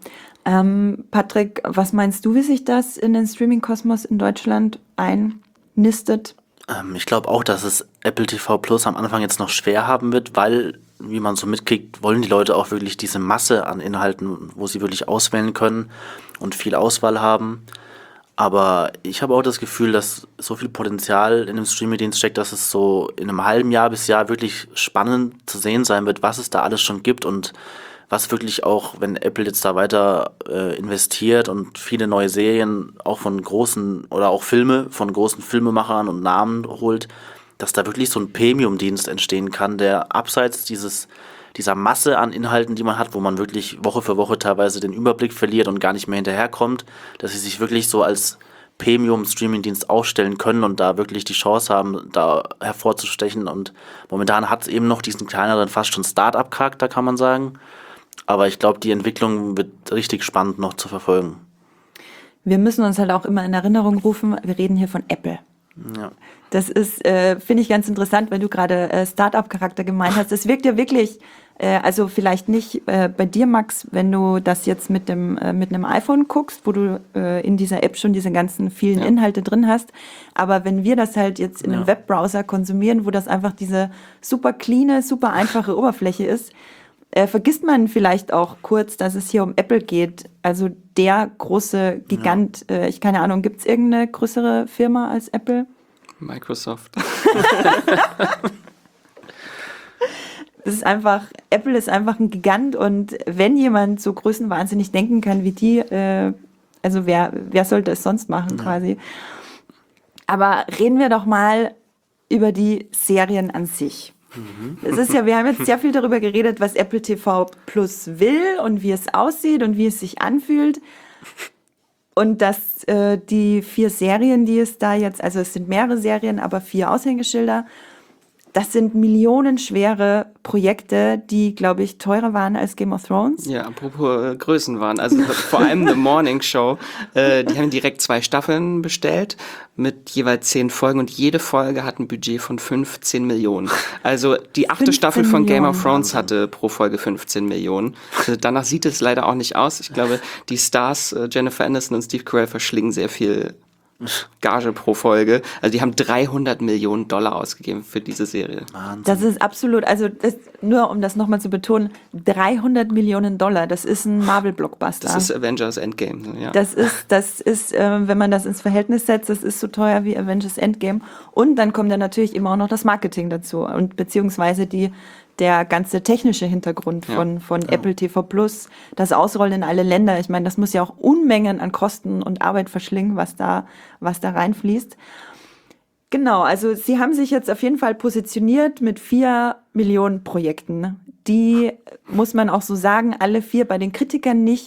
Patrick, was meinst du, wie sich das in den Streaming-Kosmos in Deutschland einnistet? Ich glaube auch, dass es Apple TV Plus am Anfang jetzt noch schwer haben wird, weil, wie man so mitkriegt, wollen die Leute auch wirklich diese Masse an Inhalten, wo sie wirklich auswählen können und viel Auswahl haben. Aber ich habe auch das Gefühl, dass so viel Potenzial in dem Streaming-Dienst steckt, dass es so in einem halben Jahr bis Jahr wirklich spannend zu sehen sein wird, was es da alles schon gibt und was wirklich auch, wenn Apple jetzt da weiter investiert und viele neue Serien auch von großen oder auch Filme von großen Filmemachern und Namen holt, dass da wirklich so ein Premium-Dienst entstehen kann, der abseits dieser Masse an Inhalten, die man hat, wo man wirklich Woche für Woche teilweise den Überblick verliert und gar nicht mehr hinterherkommt, dass sie sich wirklich so als Premium-Streaming-Dienst aufstellen können und da wirklich die Chance haben, da hervorzustechen. Und momentan hat es eben noch diesen kleineren, fast schon Start-up-Charakter, kann man sagen. Aber ich glaube, die Entwicklung wird richtig spannend noch zu verfolgen. Wir müssen uns halt auch immer in Erinnerung rufen, wir reden hier von Apple. Ja. Das ist, finde ich ganz interessant, weil du gerade Start-up-Charakter gemeint hast. Es wirkt ja wirklich, also vielleicht nicht bei dir, Max, wenn du das jetzt mit einem iPhone guckst, wo du in dieser App schon diese ganzen vielen Inhalte drin hast. Aber wenn wir das halt jetzt in einem Webbrowser konsumieren, wo das einfach diese super cleane, super einfache Oberfläche ist, vergisst man vielleicht auch kurz, dass es hier um Apple geht. Also der große Gigant. Ich keine Ahnung, gibt es irgendeine größere Firma als Apple? Microsoft. Apple ist einfach ein Gigant, und wenn jemand so größenwahnsinnig denken kann wie die, also wer sollte es sonst machen quasi? Aber reden wir doch mal über die Serien an sich. Es ist ja, wir haben jetzt sehr viel darüber geredet, was Apple TV Plus will und wie es aussieht und wie es sich anfühlt. Und dass die 4 Serien, die es da jetzt, also es sind mehrere Serien, aber 4 Aushängeschilder, das sind millionenschwere Projekte, die, glaube ich, teurer waren als Game of Thrones. Ja, apropos Größenwahn, also vor allem The Morning Show, die haben direkt 2 Staffeln bestellt mit jeweils 10 Folgen und jede Folge hat ein Budget von 15 Millionen. Also die 8. Staffel von Game of Thrones hatte pro Folge 15 Millionen. Also danach sieht es leider auch nicht aus. Ich glaube, die Stars Jennifer Aniston und Steve Carell verschlingen sehr viel Gage pro Folge. Also die haben $300 Millionen ausgegeben für diese Serie. Wahnsinn. Das ist absolut, also nur um das nochmal zu betonen, $300 Millionen, das ist ein Marvel-Blockbuster. Das ist Avengers Endgame. Ja. Das ist, wenn man das ins Verhältnis setzt, das ist so teuer wie Avengers Endgame. Und dann kommt dann natürlich immer auch noch das Marketing dazu und beziehungsweise der ganze technische Hintergrund von Apple TV Plus, das Ausrollen in alle Länder. Ich meine, das muss ja auch Unmengen an Kosten und Arbeit verschlingen, was da reinfließt. Genau, also sie haben sich jetzt auf jeden Fall positioniert mit 4 Millionen Projekten. Die, muss man auch so sagen, alle 4 bei den Kritikern nicht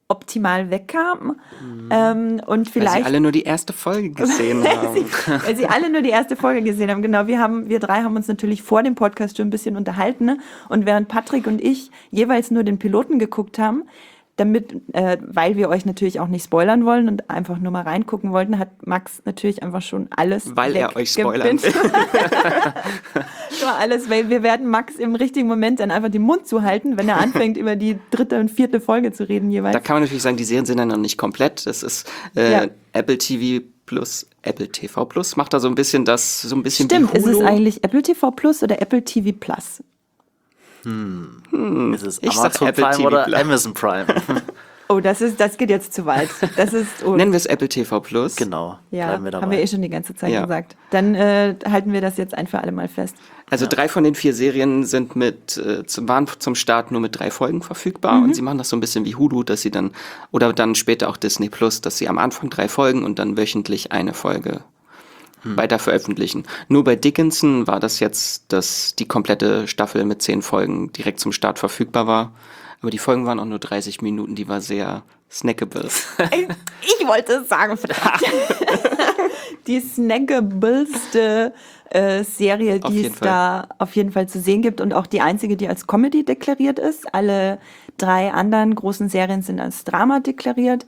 optimal wegkam. Und Weil vielleicht sie alle nur die erste Folge gesehen haben. weil sie alle nur die erste Folge gesehen haben. Genau, wir drei haben uns natürlich vor dem Podcast schon ein bisschen unterhalten. Ne? Und während Patrick und ich jeweils nur den Piloten geguckt haben, weil wir euch natürlich auch nicht spoilern wollen und einfach nur mal reingucken wollten, hat Max natürlich einfach schon alles Weil er euch spoilern will. Schon alles, weil wir werden Max im richtigen Moment dann einfach den Mund zuhalten, wenn er anfängt, über die 3. und 4. Folge zu reden jeweils. Da kann man natürlich sagen, die Serien sind dann noch nicht komplett. Das ist Ja. Apple TV Plus, Apple TV Plus macht da so ein bisschen Stimmt, wie ist Hulu. es eigentlich Apple TV Plus oder Apple TV Plus? Ist es Ich sag Amazon Apple Prime TV oder Plus. Amazon Prime? Oh, das geht jetzt zu weit. Nennen wir es Apple TV Plus. Genau, Ja, bleiben wir dabei. haben wir schon die ganze Zeit Ja. gesagt. Dann halten wir das jetzt ein für alle Mal fest. Also 3 von den 4 Serien sind waren zum Start nur mit 3 Folgen verfügbar und sie machen das so ein bisschen wie Hulu, dass sie oder dann später auch Disney Plus, dass sie am Anfang 3 Folgen und dann wöchentlich eine Folge weiter veröffentlichen. Nur bei Dickinson war das jetzt, dass die komplette Staffel mit 10 Folgen direkt zum Start verfügbar war. Aber die Folgen waren auch nur 30 Minuten, die war sehr snackable. Ich wollte es sagen, verdammt. Die snackabelste Serie, Auf die jeden es Fall. da auf jeden Fall zu sehen gibt und auch die einzige, die als Comedy deklariert ist. Alle 3 anderen großen Serien sind als Drama deklariert.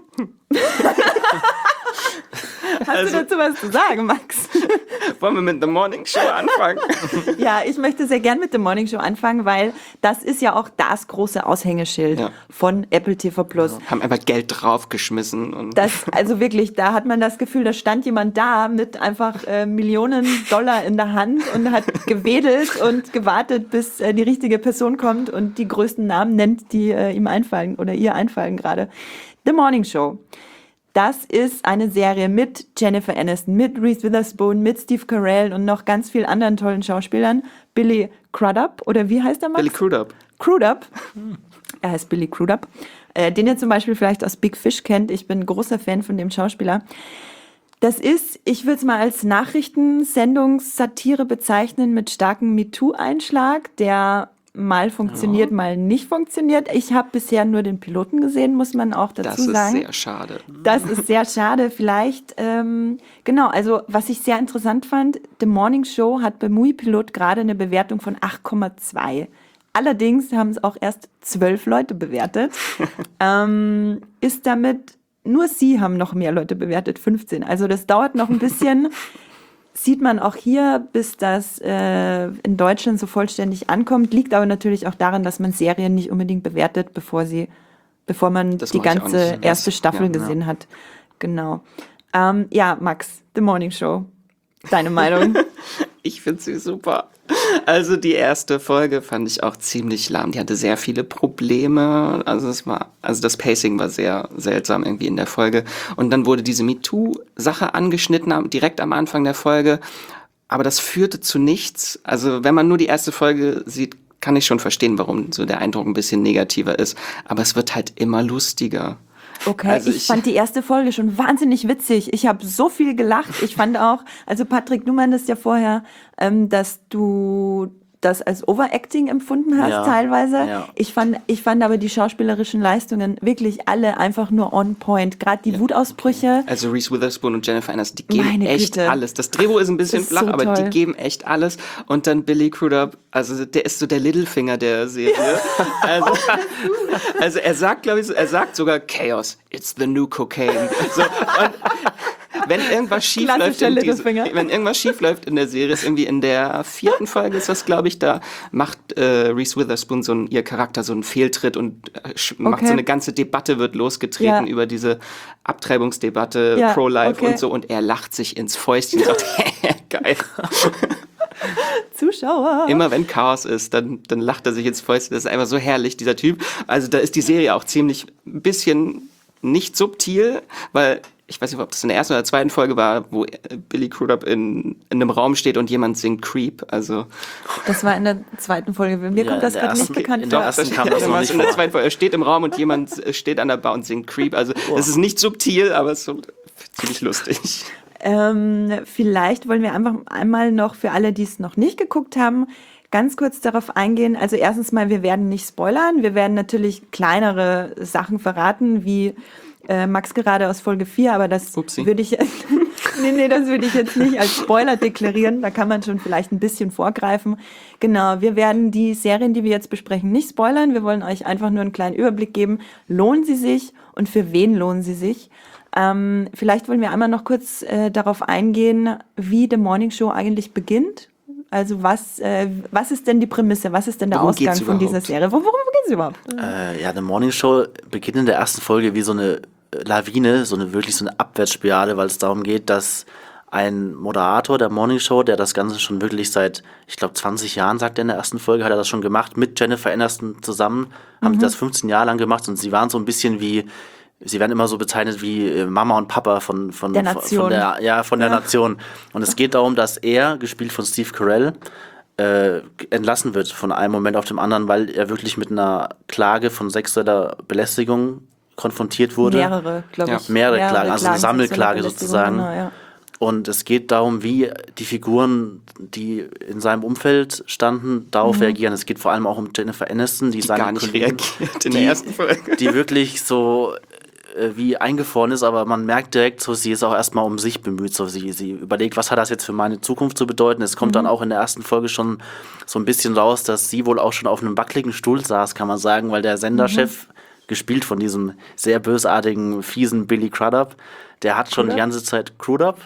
Hast du dazu was zu sagen, Max? Wollen wir mit The Morning Show anfangen? Ja, ich möchte sehr gern mit der Morning Show anfangen, weil das ist ja auch das große Aushängeschild Ja. von Apple TV Plus. Haben einfach Geld draufgeschmissen und Also wirklich, da hat man das Gefühl, da stand jemand da mit einfach Millionen Dollar in der Hand und hat gewedelt und gewartet, bis die richtige Person kommt und die größten Namen nennt, die ihm einfallen oder ihr einfallen gerade. The Morning Show. Das ist eine Serie mit Jennifer Aniston, mit Reese Witherspoon, mit Steve Carell und noch ganz vielen anderen tollen Schauspielern. Billy Crudup, oder wie heißt der Max? Billy Crudup. Crudup. Er heißt Billy Crudup. Den ihr zum Beispiel vielleicht aus Big Fish kennt. Ich bin großer Fan von dem Schauspieler. Das ist, ich würde es mal als Nachrichtensendungssatire bezeichnen mit starkem MeToo-Einschlag, der mal funktioniert, mal nicht funktioniert. Ich habe bisher nur den Piloten gesehen, muss man auch dazu Das ist sagen. sehr schade. Das ist sehr schade. Vielleicht, genau, also was ich sehr interessant fand, The Morning Show hat bei Movie Pilot gerade eine Bewertung von 8,2. Allerdings haben es auch erst 12 Leute bewertet. Ist damit, nur sie haben noch mehr Leute bewertet, 15. Also das dauert noch ein bisschen. Sieht man auch hier, bis das in Deutschland so vollständig ankommt. Liegt aber natürlich auch daran, dass man Serien nicht unbedingt bewertet, bevor man Das die mache ich auch ganze nicht. erste Staffel Ja. gesehen hat. Genau. Ja, Max, The Morning Show. Deine Meinung? Ich finde sie super. Also die erste Folge fand ich auch ziemlich lahm. Die hatte sehr viele Probleme. Also das Pacing war sehr seltsam irgendwie in der Folge. Und dann wurde diese MeToo-Sache angeschnitten, direkt am Anfang der Folge. Aber das führte zu nichts. Also wenn man nur die erste Folge sieht, kann ich schon verstehen, warum so der Eindruck ein bisschen negativer ist. Aber es wird halt immer lustiger. Okay, Also ich fand die erste Folge schon wahnsinnig witzig. Ich habe so viel gelacht. Ich fand auch, also Patrick, du meintest ja vorher, dass du das als Overacting empfunden hast Ja, teilweise. ja. Ich fand aber die schauspielerischen Leistungen wirklich alle einfach nur on point. Gerade die Wutausbrüche. Also Reese Witherspoon und Jennifer Aniston, die geben Meine echt Güte. alles. Das Drehbuch ist ein bisschen Das ist flach, so aber toll. die geben echt alles. Und dann Billy Crudup, also der ist so der Littlefinger der Serie. Also er sagt, glaube ich, er sagt sogar Chaos, it's the new cocaine. So, und wenn irgendwas schief läuft Klassischer Littlefinger. wenn irgendwas schief läuft in der Serie, ist irgendwie in der 4. Folge ist das, glaube ich, da macht Reese Witherspoon ihr Charakter so einen Fehltritt und macht Okay. so eine ganze Debatte wird losgetreten Ja. über diese Abtreibungsdebatte, Ja, Pro-Life okay. und so und er lacht sich ins Fäustchen und sagt, geil. Zuschauer. Immer wenn Chaos ist, dann lacht er sich ins Fäustchen. Das ist einfach so herrlich, dieser Typ. Also da ist die Serie auch ziemlich ein bisschen nicht subtil, weil ich weiß nicht, ob das in der ersten oder zweiten Folge war, wo Billy Crudup in einem Raum steht und jemand singt Creep. Also Das war in der zweiten Folge. Mir Ja, kommt das in der gerade nicht ersten- bekannt in der vor. ersten kam das noch war nicht in der vor. zweiten Folge. Er steht im Raum und jemand steht an der Bar und singt Creep. Also es ist nicht subtil, aber es ist so ziemlich lustig. Vielleicht wollen wir einfach einmal noch für alle, die es noch nicht geguckt haben, ganz kurz darauf eingehen. Also erstens mal, wir werden nicht spoilern. Wir werden natürlich kleinere Sachen verraten, wie Max gerade aus Folge 4, aber das würde ich das würde ich jetzt nicht als Spoiler deklarieren. Da kann man schon vielleicht ein bisschen vorgreifen. Genau, wir werden die Serien, die wir jetzt besprechen, nicht spoilern. Wir wollen euch einfach nur einen kleinen Überblick geben. Lohnen sie sich und für wen lohnen sie sich? Vielleicht wollen wir einmal noch kurz darauf eingehen, wie The Morning Show eigentlich beginnt. Also was ist denn die Prämisse? Was ist denn der Worum Ausgang geht's von dieser überhaupt? Serie? Worum geht's überhaupt? The Morning Show beginnt in der ersten Folge wie so eine Lawine, wirklich so eine Abwärtsspirale, weil es darum geht, dass ein Moderator der Morning Show, der das Ganze schon wirklich seit, ich glaube, 20 Jahren, sagt er in der ersten Folge, hat er das schon gemacht, mit Jennifer Aniston zusammen, haben die das 15 Jahre lang gemacht und sie waren so ein bisschen wie, sie werden immer so bezeichnet wie Mama und Papa von Der Nation. Von der Nation. Und es geht darum, dass er, gespielt von Steve Carell, entlassen wird von einem Moment auf den anderen, weil er wirklich mit einer Klage von sexueller Belästigung konfrontiert wurde. Mehrere, glaube ich. Mehrere Klagen, also eine Sammelklage sozusagen. Genau, ja. Und es geht darum, wie die Figuren, die in seinem Umfeld standen, darauf reagieren. Es geht vor allem auch um Jennifer Aniston, die gar nicht reagiert in der ersten Folge. Die wirklich so wie eingefroren ist, aber man merkt direkt, so, sie ist auch erstmal um sich bemüht. So, sie überlegt, was hat das jetzt für meine Zukunft zu bedeuten. Es kommt dann auch in der ersten Folge schon so ein bisschen raus, dass sie wohl auch schon auf einem wackeligen Stuhl saß, kann man sagen, weil der Senderchef, gespielt von diesem sehr bösartigen, fiesen Billy Crudup, der hat schon die ganze Zeit Crudup?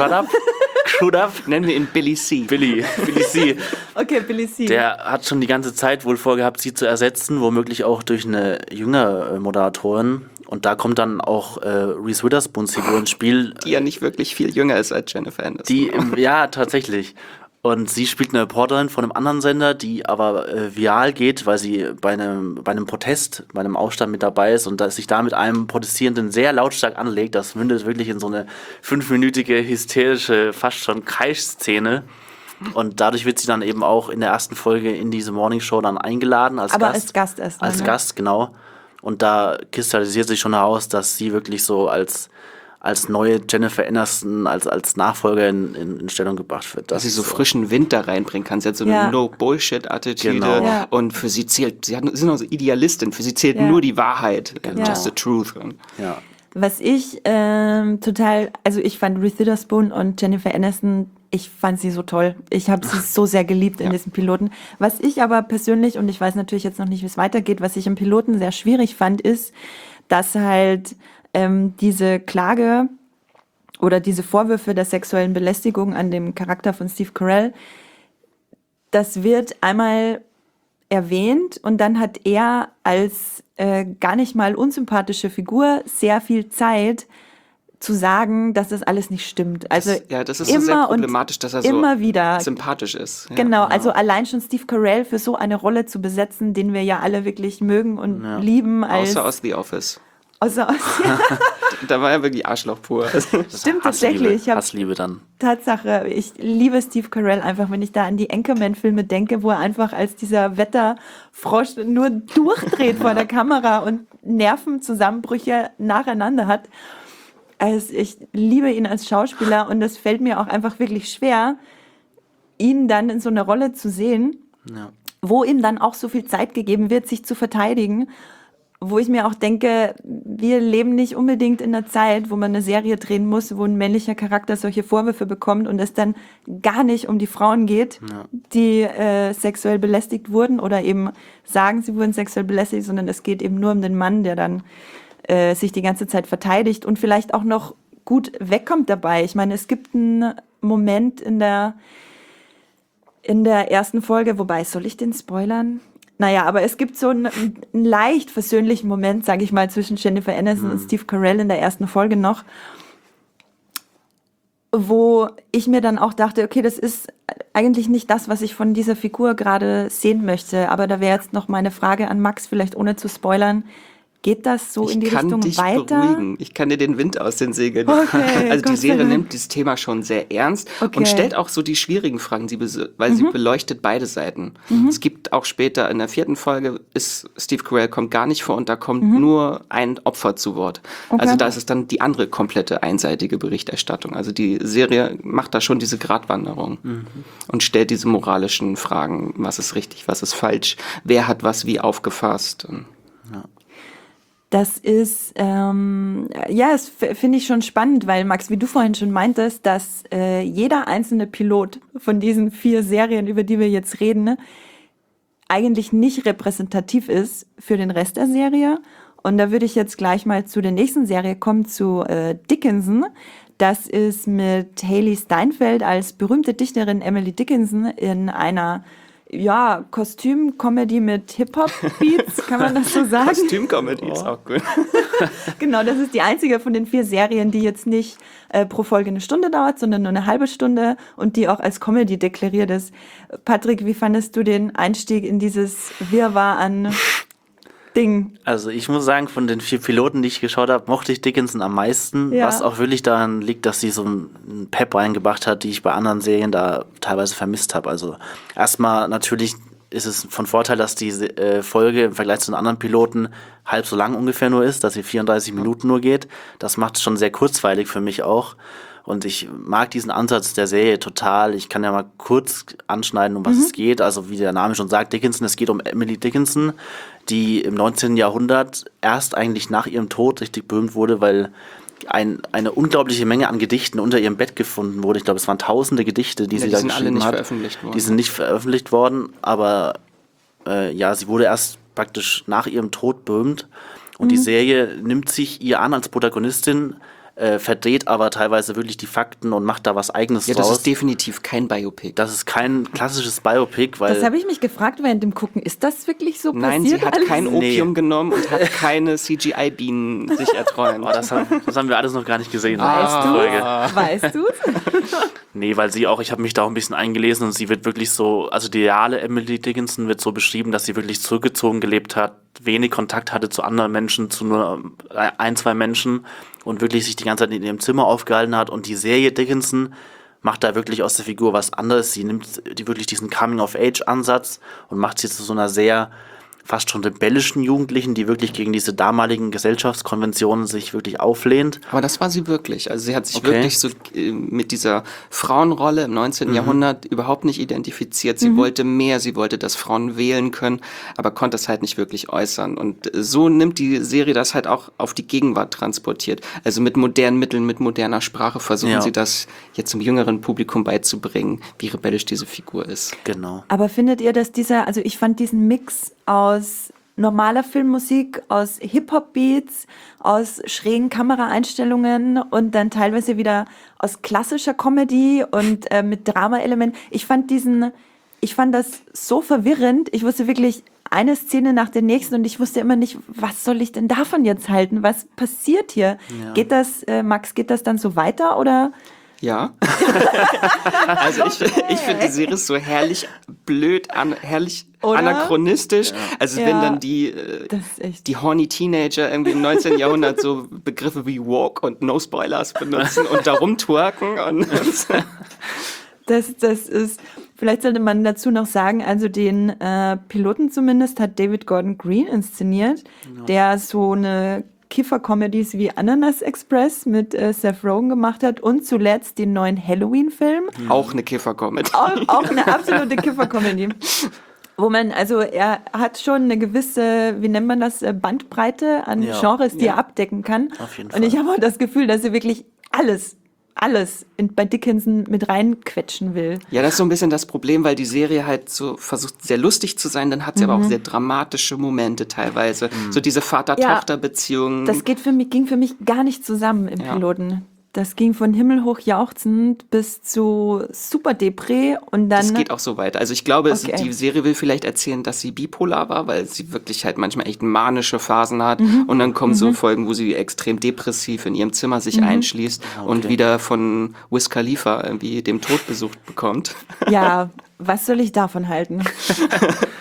Nennen wir ihn Billy C. Billy C. Okay, Billy C. Der hat schon die ganze Zeit wohl vorgehabt, sie zu ersetzen, womöglich auch durch eine jüngere Moderatorin. Und da kommt dann auch Reese Witherspoons Figur ins Spiel. Die ja nicht wirklich viel jünger ist als Jennifer Aniston. Ja, tatsächlich. Und sie spielt eine Reporterin von einem anderen Sender, die aber viral geht, weil sie bei einem Protest, bei einem Aufstand mit dabei ist und sich da mit einem Protestierenden sehr lautstark anlegt. Das mündet wirklich in so eine 5-minütige, hysterische, fast schon Kreischszene. Und dadurch wird sie dann eben auch in der ersten Folge in diese Morning Show dann eingeladen als Aber Gast. als Gast erst. Als Gast, genau. Und da kristallisiert sich schon heraus, dass sie wirklich so als neue Jennifer Aniston, als Nachfolgerin in Stellung gebracht wird. Dass sie so frischen Wind da reinbringen kann. Sie hat so eine No-Bullshit-Attitüde. Genau. Ja. Und für sie zählt, sie ist noch so Idealistin, für sie zählt nur die Wahrheit. Just the truth. Ja. Was ich ich fand Reese Witherspoon und Jennifer Aniston, ich fand sie so toll. Ich habe sie so sehr geliebt in diesem Piloten. Was ich aber persönlich, und ich weiß natürlich jetzt noch nicht, wie es weitergeht, was ich im Piloten sehr schwierig fand, ist, dass halt diese Klage oder diese Vorwürfe der sexuellen Belästigung an dem Charakter von Steve Carell, das wird einmal erwähnt und dann hat er als gar nicht mal unsympathische Figur sehr viel Zeit zu sagen, dass das alles nicht stimmt. Also das ist so sehr problematisch, dass er so immer wieder sympathisch ist. Ja. Genau, also allein schon Steve Carell für so eine Rolle zu besetzen, den wir ja alle wirklich mögen und lieben. Außer aus The Office. Da war er wirklich Arschloch pur. Stimmt tatsächlich. Hassliebe dann. Tatsache, ich liebe Steve Carell einfach, wenn ich da an die Anchorman-Filme denke, wo er einfach als dieser Wetterfrosch nur durchdreht vor der Kamera und Nervenzusammenbrüche nacheinander hat. Also ich liebe ihn als Schauspieler und es fällt mir auch einfach wirklich schwer, ihn dann in so einer Rolle zu sehen, wo ihm dann auch so viel Zeit gegeben wird, sich zu verteidigen. Wo ich mir auch denke, wir leben nicht unbedingt in einer Zeit, wo man eine Serie drehen muss, wo ein männlicher Charakter solche Vorwürfe bekommt und es dann gar nicht um die Frauen geht, die sexuell belästigt wurden oder eben sagen, sie wurden sexuell belästigt, sondern es geht eben nur um den Mann, der dann sich die ganze Zeit verteidigt und vielleicht auch noch gut wegkommt dabei. Ich meine, es gibt einen Moment in der ersten Folge, wobei, soll ich den spoilern? Naja, aber es gibt so einen leicht versöhnlichen Moment, sage ich mal, zwischen Jennifer Aniston und Steve Carell in der ersten Folge noch, wo ich mir dann auch dachte, okay, das ist eigentlich nicht das, was ich von dieser Figur gerade sehen möchte. Aber da wäre jetzt noch meine Frage an Max, vielleicht ohne zu spoilern. Geht das so in die Ich kann Richtung dich weiter? beruhigen. Ich kann dir den Wind aus den Segeln. Okay, Also die Gott sei Serie Dank. nimmt dieses Thema schon sehr ernst Okay. und stellt auch so die schwierigen Fragen, weil sie beleuchtet beide Seiten. Es gibt auch später in der 4. Folge Steve Carell kommt gar nicht vor und da kommt nur ein Opfer zu Wort. Okay. Also da ist es dann die andere komplette einseitige Berichterstattung. Also die Serie macht da schon diese Gratwanderung und stellt diese moralischen Fragen, was ist richtig, was ist falsch, wer hat was wie aufgefasst. Das ist, das finde ich schon spannend, weil Max, wie du vorhin schon meintest, dass jeder einzelne Pilot von diesen 4 Serien, über die wir jetzt reden, ne, eigentlich nicht repräsentativ ist für den Rest der Serie. Und da würde ich jetzt gleich mal zu der nächsten Serie kommen, zu Dickinson. Das ist mit Hailee Steinfeld als berühmte Dichterin Emily Dickinson in einer Kostüm-Comedy mit Hip-Hop-Beats, kann man das so sagen? Kostüm-Comedy ist auch gut. Genau, das ist die einzige von den 4 Serien, die jetzt nicht pro Folge eine Stunde dauert, sondern nur eine halbe Stunde und die auch als Comedy deklariert ist. Patrick, wie fandest du den Einstieg in dieses Wirrwarr an Ding? Also ich muss sagen, von den 4 Piloten, die ich geschaut habe, mochte ich Dickinson am meisten, Ja. was auch wirklich daran liegt, dass sie so einen Pep reingebracht hat, die ich bei anderen Serien da teilweise vermisst habe. Also erstmal natürlich ist es von Vorteil, dass die Folge im Vergleich zu den anderen Piloten halb so lang ungefähr nur ist, dass sie 34 Minuten nur geht. Das macht es schon sehr kurzweilig für mich auch. Und ich mag diesen Ansatz der Serie total. Ich kann ja mal kurz anschneiden, um was es geht. Also wie der Name schon sagt, Dickinson, es geht um Emily Dickinson, die im 19. Jahrhundert erst eigentlich nach ihrem Tod richtig berühmt wurde, weil eine unglaubliche Menge an Gedichten unter ihrem Bett gefunden wurde. Ich glaube, es waren tausende Gedichte, die sie da geschrieben hat. Die sind nicht veröffentlicht worden, aber sie wurde erst praktisch nach ihrem Tod berühmt. Und die Serie nimmt sich ihr an als Protagonistin, verdreht aber teilweise wirklich die Fakten und macht da was Eigenes Ja, draus. das ist definitiv kein Biopic. Das ist kein klassisches Biopic, weil Das habe ich mich gefragt während dem Gucken. Ist das wirklich so Nein, passiert? sie hat alles? kein Opium genommen und hat keine CGI-Bienen sich erträumt. das haben wir alles noch gar nicht gesehen. Weißt du's? Nee, weil sie auch, ich habe mich da auch ein bisschen eingelesen und sie wird wirklich so, also die reale Emily Dickinson wird so beschrieben, dass sie wirklich zurückgezogen gelebt hat, wenig Kontakt hatte zu anderen Menschen, zu nur 1, 2 Menschen und wirklich sich die ganze Zeit in ihrem Zimmer aufgehalten hat. Und die Serie Dickinson macht da wirklich aus der Figur was anderes. Sie nimmt wirklich diesen Coming-of-Age-Ansatz und macht sie zu so einer sehr fast schon rebellischen Jugendlichen, die wirklich gegen diese damaligen Gesellschaftskonventionen sich wirklich auflehnt. Aber das war sie wirklich. Also sie hat sich wirklich so mit dieser Frauenrolle im 19. Jahrhundert überhaupt nicht identifiziert. Sie wollte mehr, sie wollte, dass Frauen wählen können, aber konnte es halt nicht wirklich äußern. Und so nimmt die Serie das halt auch auf die Gegenwart transportiert. Also mit modernen Mitteln, mit moderner Sprache versuchen sie das jetzt zum jüngeren Publikum beizubringen, wie rebellisch diese Figur ist. Genau. Aber findet ihr, dass ich fand diesen Mix aus normaler Filmmusik, aus Hip-Hop-Beats, aus schrägen Kameraeinstellungen und dann teilweise wieder aus klassischer Comedy und mit Drama-Elementen. Ich fand das so verwirrend. Ich wusste wirklich eine Szene nach der nächsten und ich wusste immer nicht, was soll ich denn davon jetzt halten? Was passiert hier? Ja. Geht das, Max, geht das dann so weiter oder? Ja. Also ich finde die Serie so herrlich blöd, herrlich Oder? Anachronistisch. Also wenn Ja. dann die horny Teenager irgendwie im 19. Jahrhundert so Begriffe wie Walk und No Spoilers benutzen und da rumtwerken. Und Das ist, vielleicht sollte man dazu noch sagen, also den Piloten zumindest hat David Gordon Green inszeniert, der so eine Kiffer-Comedies wie Ananas Express mit Seth Rogen gemacht hat und zuletzt den neuen Halloween-Film. auch eine Kiffer-Comedy. Auch eine absolute Kiffer-Comedy. Wo man, also er hat schon eine gewisse, wie nennt man das, Bandbreite an Genres, die er abdecken kann. Auf jeden Und ich Fall. habe auch das Gefühl, dass er wirklich alles bei Dickinson mit reinquetschen will. Ja, das ist so ein bisschen das Problem, weil die Serie halt so versucht, sehr lustig zu sein, dann hat sie aber auch sehr dramatische Momente teilweise. So diese Vater-Tochter-Beziehung. Das ging für mich gar nicht zusammen im Piloten. Das ging von himmelhoch jauchzend bis zu super Depré und dann... Das geht auch so weit. Also ich glaube, Okay. die Serie will vielleicht erzählen, dass sie bipolar war, weil sie wirklich halt manchmal echt manische Phasen hat. Und dann kommen so Folgen, wo sie extrem depressiv in ihrem Zimmer sich einschließt und wieder von Wiz Khalifa irgendwie dem Tod besucht bekommt. Ja, was soll ich davon halten?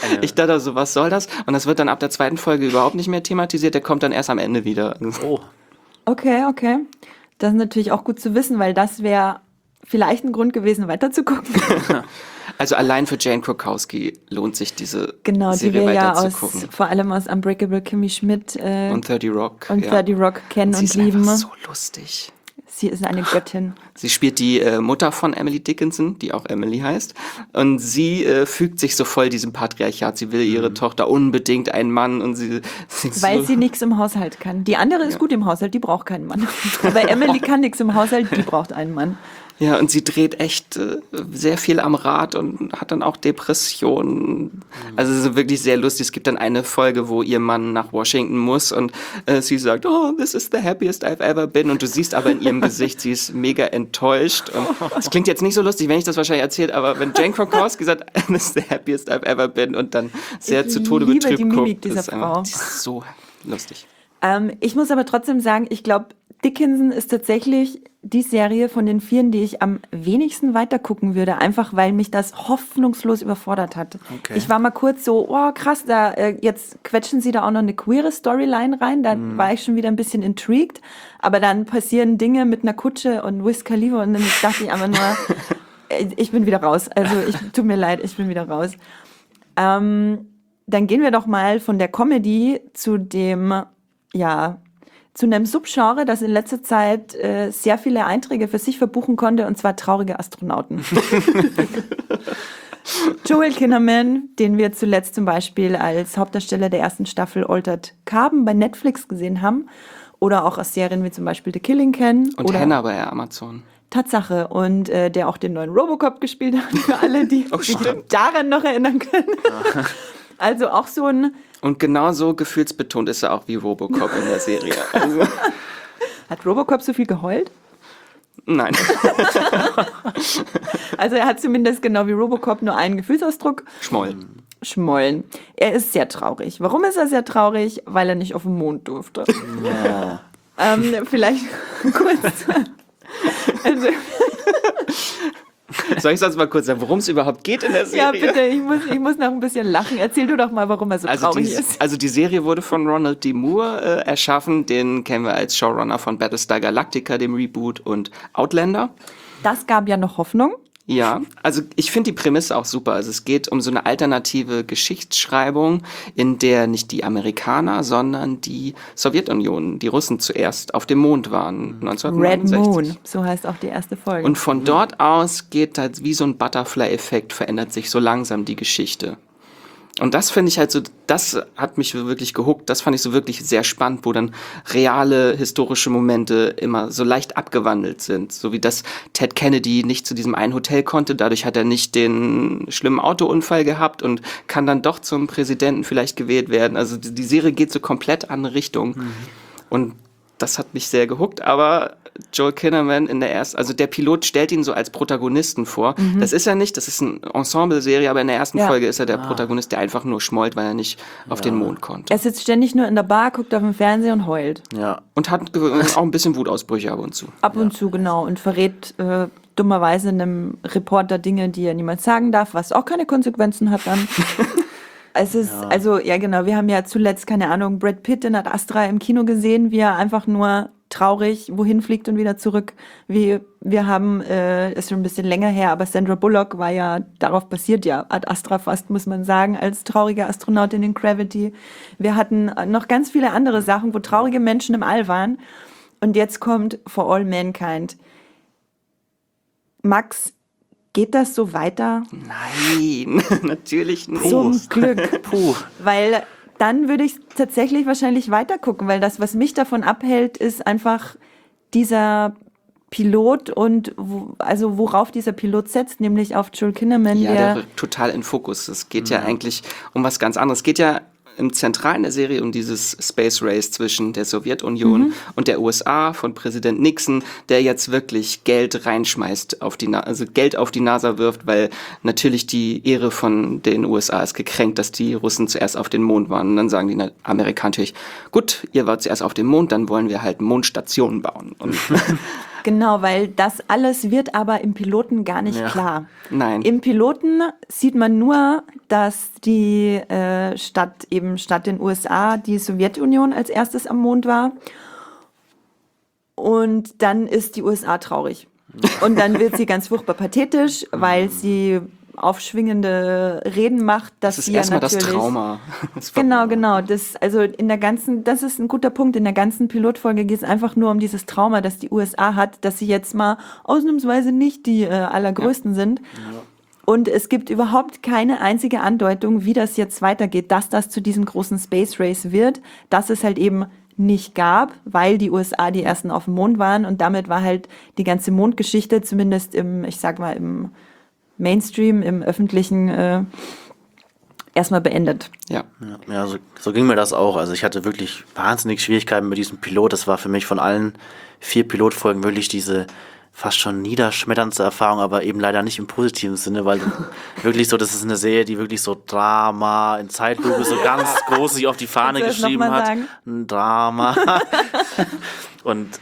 Ich dachte so, was soll das? Und das wird dann ab der zweiten Folge überhaupt nicht mehr thematisiert, der kommt dann erst am Ende wieder. Oh. Okay. Das ist natürlich auch gut zu wissen, weil das wäre vielleicht ein Grund gewesen, weiterzugucken. Also allein für Jane Krakowski lohnt sich diese Genau, die Serie wir ja weiterzugucken. vor allem aus Unbreakable Kimmy Schmidt Und 30 Rock. und 30 Rock kennen Sie und ist lieben. einfach so lustig. Sie ist eine Göttin. Sie spielt die Mutter von Emily Dickinson, die auch Emily heißt. Und sie fügt sich so voll diesem Patriarchat. Sie will ihre Tochter unbedingt einen Mann und sie Weil so, sie nichts im Haushalt kann. Die andere ist gut im Haushalt, die braucht keinen Mann. Aber Emily kann nichts im Haushalt, die braucht einen Mann. ja, und sie dreht echt sehr viel am Rad und hat dann auch Depressionen. Also es ist wirklich sehr lustig. Es gibt dann eine Folge, wo ihr Mann nach Washington muss und sie sagt, oh, this is the happiest I've ever been. Und du siehst aber in ihrem Gesicht, sie ist mega enttäuscht. Und es klingt jetzt nicht so lustig, wenn ich das wahrscheinlich erzähle, aber wenn Jane Krakowski sagt, this is the happiest I've ever been und dann sehr Ich zu Tode liebe betrübt die Mimik guckt, dieser ist einfach, Frau. die ist so lustig. Ich muss aber trotzdem sagen, ich glaube, Dickinson ist tatsächlich die Serie von den vieren, die ich am wenigsten weitergucken würde, einfach weil mich das hoffnungslos überfordert hat. Okay. Ich war mal kurz so, oh krass, da jetzt quetschen sie da auch noch eine queere Storyline rein, da war ich schon wieder ein bisschen intrigued, aber dann passieren Dinge mit einer Kutsche und Wiz Khalifa und dann dachte ich einfach nur, ich bin wieder raus, also tut mir leid, ich bin wieder raus. Dann gehen wir doch mal von der Comedy zu dem, ja, zu einem Subgenre, das in letzter Zeit sehr viele Einträge für sich verbuchen konnte, und zwar traurige Astronauten. Joel Kinnaman, den wir zuletzt zum Beispiel als Hauptdarsteller der ersten Staffel Altered Carbon bei Netflix gesehen haben, oder auch aus Serien wie zum Beispiel The Killing kennen. Und oder Hannah bei Amazon. Tatsache. Und der auch den neuen Robocop gespielt hat, für alle, die sich daran noch erinnern können. Also auch so ein... Und genauso gefühlsbetont ist er auch wie Robocop in der Serie. Also, Hat Robocop so viel geheult? nein. Also er hat zumindest genau wie Robocop nur einen Gefühlsausdruck. Schmollen. Er ist sehr traurig. Warum ist er sehr traurig? Weil er nicht auf den Mond durfte. Ja. Vielleicht kurz. Also, Soll ich sonst mal kurz sagen, worum es überhaupt geht in der Serie? ja, bitte, ich muss noch ein bisschen lachen. Erzähl du doch mal, warum er so traurig ist. Also die Serie wurde von Ronald D. Moore erschaffen. Den kennen wir als Showrunner von Battlestar Galactica, dem Reboot, und Outlander. Das gab ja noch Hoffnung. Ja, also ich finde die Prämisse auch super. Also es geht um so eine alternative Geschichtsschreibung, in der nicht die Amerikaner, sondern die Sowjetunion, die Russen zuerst auf dem Mond waren, Red 1969. Moon, so heißt auch die erste Folge. Und von dort aus geht halt wie so ein Butterfly-Effekt, verändert sich so langsam die Geschichte. Und das finde ich halt so, das hat mich wirklich gehuckt, das fand ich so wirklich sehr spannend, wo dann reale historische Momente immer so leicht abgewandelt sind. So wie dass Ted Kennedy nicht zu diesem einen Hotel konnte, dadurch hat er nicht den schlimmen Autounfall gehabt und kann dann doch zum Präsidenten vielleicht gewählt werden. Also die Serie geht so komplett andere Richtung. Und das hat mich sehr gehuckt, aber Joel Kinnaman in der ersten, also der Pilot stellt ihn so als Protagonisten vor. Das ist er nicht, das ist eine Ensemble-Serie, aber in der ersten Folge ist er der Protagonist, der einfach nur schmollt, weil er nicht auf den Mond konnte. Er sitzt ständig nur in der Bar, guckt auf den Fernseher und heult. Ja. Und hat auch ein bisschen Wutausbrüche ab und zu. Ab und zu, genau. Und verrät dummerweise einem Reporter Dinge, die er niemals sagen darf, was auch keine Konsequenzen hat dann. Es ist, also, ja genau, wir haben ja zuletzt, keine Ahnung, Brad Pitt in Ad Astra im Kino gesehen, wie er einfach nur traurig wohin fliegt und wieder zurück. Wir haben, ist schon ein bisschen länger her, aber Sandra Bullock war ja, darauf basiert ja Ad Astra fast, muss man sagen, als traurige Astronautin in Gravity. Wir hatten noch ganz viele andere Sachen, wo traurige Menschen im All waren. Und jetzt kommt For All Mankind. Max, geht das so weiter? Nein, natürlich nicht. Zum Glück. Weil dann würde ich tatsächlich wahrscheinlich weiter gucken, weil das, was mich davon abhält, ist einfach dieser Pilot und also worauf dieser Pilot setzt, nämlich auf Joel Kinnaman, Ja, der der wird total in Fokus. Es geht ja eigentlich um was ganz anderes. Es geht ja im Zentralen der Serie um dieses Space Race zwischen der Sowjetunion und der USA von Präsident Nixon, der jetzt wirklich Geld reinschmeißt, also Geld auf die NASA wirft, weil natürlich die Ehre von den USA ist gekränkt, dass die Russen zuerst auf den Mond waren. Und dann sagen die Amerikaner natürlich, gut, ihr wart zuerst auf dem Mond, dann wollen wir halt Mondstationen bauen. Und Genau, weil das alles wird aber im Piloten gar nicht klar. Nein. Im Piloten sieht man nur, dass die statt den USA die Sowjetunion als erstes am Mond war. Und dann ist die USA traurig. Und dann wird sie ganz furchtbar pathetisch, weil sie aufschwingende Reden macht, dass Das ist sie ja erstmal das natürlich... Trauma. Genau. Das ist ein guter Punkt. In der ganzen Pilotfolge geht es einfach nur um dieses Trauma, das die USA hat, dass sie jetzt mal ausnahmsweise nicht die allergrößten sind. Und es gibt überhaupt keine einzige Andeutung, wie das jetzt weitergeht, dass das zu diesem großen Space Race wird, dass es halt eben nicht gab, weil die USA die ersten auf dem Mond waren und damit war halt die ganze Mondgeschichte, zumindest im Mainstream, im öffentlichen, erstmal beendet. Ja. Ja, so ging mir das auch. Also ich hatte wirklich wahnsinnig Schwierigkeiten mit diesem Pilot. Das war für mich von allen 4 Pilotfolgen wirklich diese fast schon niederschmetterndste Erfahrung, aber eben leider nicht im positiven Sinne, weil wirklich so, das ist eine Serie, die wirklich so Drama in Zeitlupe so ganz groß sich auf die Fahne geschrieben hat. Ein Drama. Und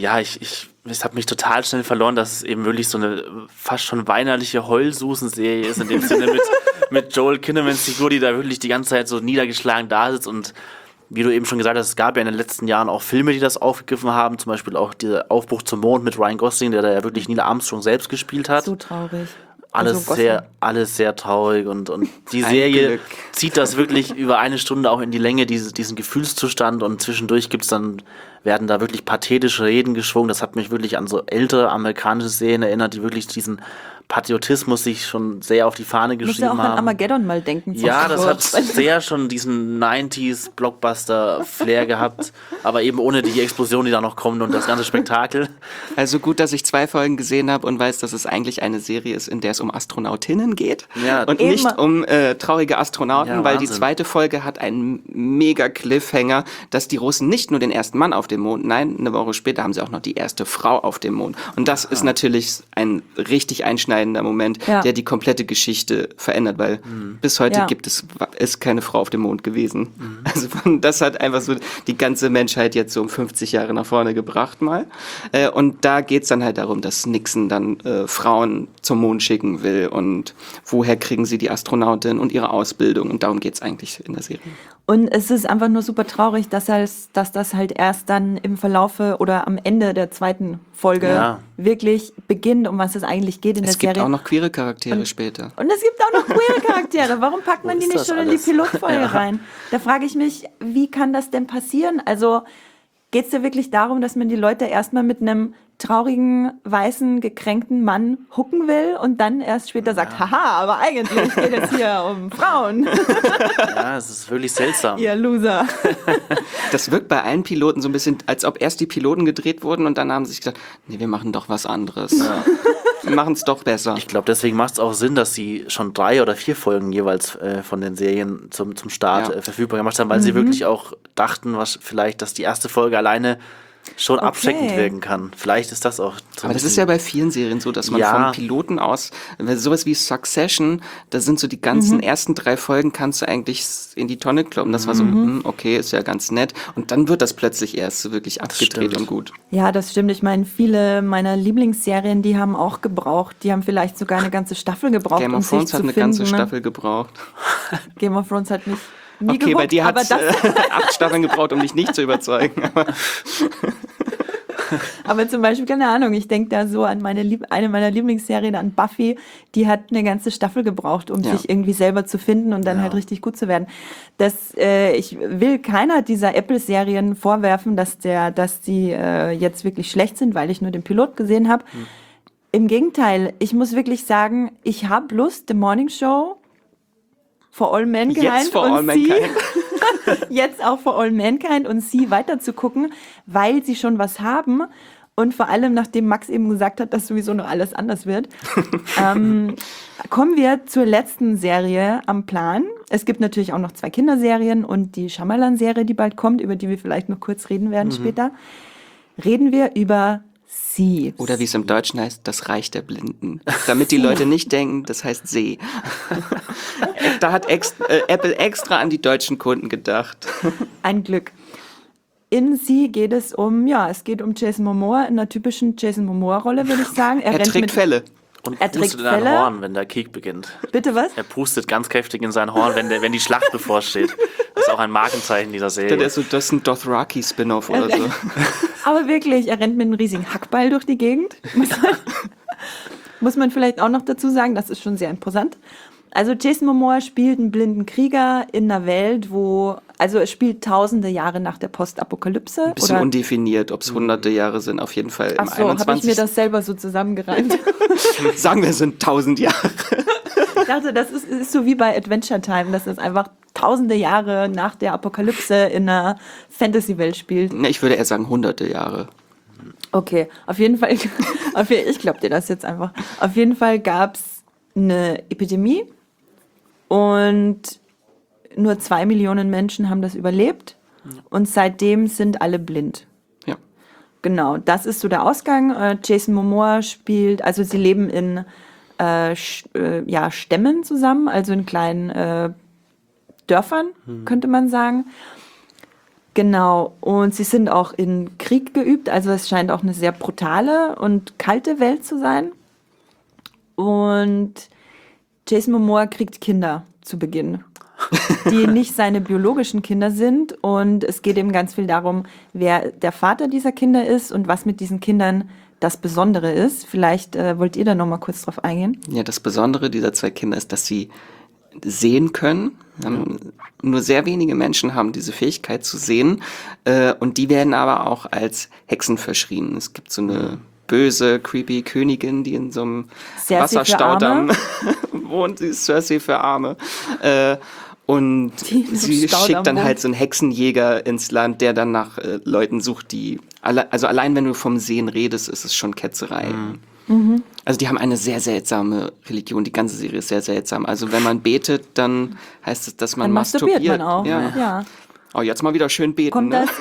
es hat mich total schnell verloren, dass es eben wirklich so eine fast schon weinerliche Heulsusen-Serie ist, in dem Sinne mit Joel Kinnemans Figur, die da wirklich die ganze Zeit so niedergeschlagen da sitzt. Und wie du eben schon gesagt hast, es gab ja in den letzten Jahren auch Filme, die das aufgegriffen haben, zum Beispiel auch der Aufbruch zum Mond mit Ryan Gosling, der da ja wirklich Neil Armstrong selbst gespielt hat. So traurig. Alles sehr traurig und die Serie zieht das wirklich über eine Stunde auch in die Länge, diesen Gefühlszustand, und zwischendurch werden da wirklich pathetische Reden geschwungen. Das hat mich wirklich an so ältere amerikanische Serien erinnert, die wirklich diesen Patriotismus sich schon sehr auf die Fahne geschrieben haben. Muss ja auch an Armageddon mal denken. Ja, das hat sehr schon diesen 90s Blockbuster-Flair gehabt, aber eben ohne die Explosion, die da noch kommt und das ganze Spektakel. Also gut, dass ich 2 Folgen gesehen habe und weiß, dass es eigentlich eine Serie ist, in der es um Astronautinnen geht und nicht um traurige Astronauten, weil die 2. Folge hat einen mega Cliffhanger, dass die Russen nicht nur den ersten Mann auf dem Mond, nein, eine Woche später haben sie auch noch die erste Frau auf dem Mond. Und das ist natürlich ein richtig einschneidender Moment, der die komplette Geschichte verändert, weil bis heute ist keine Frau auf dem Mond gewesen. Also das hat einfach so die ganze Menschheit jetzt so um 50 Jahre nach vorne gebracht mal. Und da geht's dann halt darum, dass Nixon dann Frauen zum Mond schicken will und woher kriegen sie die Astronautin und ihre Ausbildung, und darum geht's eigentlich in der Serie. Und es ist einfach nur super traurig, dass das halt erst dann im Verlaufe oder am Ende der 2. Folge wirklich beginnt, um was es eigentlich geht in der Serie. Es gibt auch noch queere Charaktere später. Und es gibt auch noch queere Charaktere. Warum packt man die nicht schon in die Pilotfolge rein? Da frage ich mich, wie kann das denn passieren? Also geht es ja wirklich darum, dass man die Leute erstmal mit einem traurigen, weißen, gekränkten Mann hooken will und dann erst später sagt, haha, aber eigentlich geht es hier um Frauen. Ja, es ist wirklich seltsam. Ihr Loser. Das wirkt bei allen Piloten so ein bisschen, als ob erst die Piloten gedreht wurden und dann haben sie sich gedacht, nee, wir machen doch was anderes. Ja. Wir machen es doch besser. Ich glaube, deswegen macht es auch Sinn, dass sie schon 3 oder 4 Folgen jeweils von den Serien zum Start verfügbar gemacht haben, weil sie wirklich auch dachten, dass die erste Folge alleine schon abschreckend wirken kann. Vielleicht ist das auch so. Aber das ist ja bei vielen Serien so, dass man vom Piloten aus, sowas wie Succession, da sind so die ganzen ersten 3 Folgen, kannst du eigentlich in die Tonne kloppen. Das war so, okay, ist ja ganz nett. Und dann wird das plötzlich erst so wirklich abgedreht und gut. Ja, das stimmt. Ich meine, viele meiner Lieblingsserien, die haben auch gebraucht. Die haben vielleicht sogar eine ganze Staffel gebraucht, Game of Thrones hat eine ganze Staffel gebraucht. Game of Thrones hat mich nie geguckt, bei dir hat es 8 Staffeln gebraucht, um dich nicht zu überzeugen. Aber zum Beispiel, keine Ahnung, ich denke da so an eine meiner Lieblingsserien, an Buffy, die hat eine ganze Staffel gebraucht, um sich irgendwie selber zu finden und dann halt richtig gut zu werden. Ich will keiner dieser Apple-Serien vorwerfen, dass die jetzt wirklich schlecht sind, weil ich nur den Pilot gesehen habe. Im Gegenteil, ich muss wirklich sagen, ich habe Lust, The Morning Show For All Mankind jetzt auch For All Mankind und Sie weiter zu gucken, weil sie schon was haben und vor allem, nachdem Max eben gesagt hat, dass sowieso noch alles anders wird, kommen wir zur letzten Serie am Plan. Es gibt natürlich auch noch 2 Kinderserien und die Shyamalan-Serie, die bald kommt, über die wir vielleicht noch kurz reden werden später. Reden wir über Sie. Oder wie es im Deutschen heißt, das Reich der Blinden. Damit die Leute nicht denken, das heißt See. Da hat Apple extra an die deutschen Kunden gedacht. Ein Glück. in sie geht es es geht um Jason Momoa in einer typischen Jason Momoa-Rolle, würde ich sagen. Er trägt Felle. Und Er trägt pustet in ein Felle. Horn, wenn der Krieg beginnt. Bitte was? Er pustet ganz kräftig in sein Horn, wenn die Schlacht bevorsteht. Das ist auch ein Markenzeichen dieser Serie. Das ist ein Dothraki-Spin-Off oder so. Aber wirklich, er rennt mit einem riesigen Hackball durch die Gegend. Muss man vielleicht auch noch dazu sagen, das ist schon sehr imposant. Also Jason Momoa spielt einen blinden Krieger in einer Welt, es spielt tausende Jahre nach der Postapokalypse. Ein bisschen undefiniert, ob es hunderte Jahre sind, auf jeden Fall im Ach so, habe ich 21. mir das selber so zusammengereimt. Sagen wir, es sind 1000 Jahre. Ich dachte, das ist so wie bei Adventure Time, dass es einfach tausende Jahre nach der Apokalypse in einer Fantasy-Welt spielt. Ne, ich würde eher sagen hunderte Jahre. Okay, auf jeden Fall, ich glaube dir das jetzt einfach. Auf jeden Fall gab es eine Epidemie und nur 2 Millionen Menschen haben das überlebt und seitdem sind alle blind. Ja. Genau, das ist so der Ausgang. Jason Momoa spielt, also sie leben in Stämmen zusammen, also in kleinen Dörfern, könnte man sagen. Genau, und sie sind auch in Krieg geübt, also es scheint auch eine sehr brutale und kalte Welt zu sein. Und Jason Momoa kriegt Kinder zu Beginn, die nicht seine biologischen Kinder sind. Und es geht eben ganz viel darum, wer der Vater dieser Kinder ist und was mit diesen Kindern das Besondere ist. Vielleicht wollt ihr da noch mal kurz drauf eingehen. Ja, das Besondere dieser 2 Kinder ist, dass sie sehen können. Nur sehr wenige Menschen haben diese Fähigkeit zu sehen. Und die werden aber auch als Hexen verschrien. Es gibt so eine böse, creepy Königin, die in so einem Cersei für Wasserstaudamm wohnt. Sie ist Cersei für Arme. Und Die in so einem sie Staudamm schickt dann wohnt. halt so einen Hexenjäger ins Land, der dann nach Leuten sucht, die... Also allein wenn du vom Sehen redest, ist es schon Ketzerei. Also die haben eine sehr seltsame Religion. Die ganze Serie ist sehr seltsam. Also wenn man betet, dann heißt es, dass man Dann masturbiert masturbiert. man auch. Ja. Ja. Oh, jetzt mal wieder schön beten. Kommt Ne?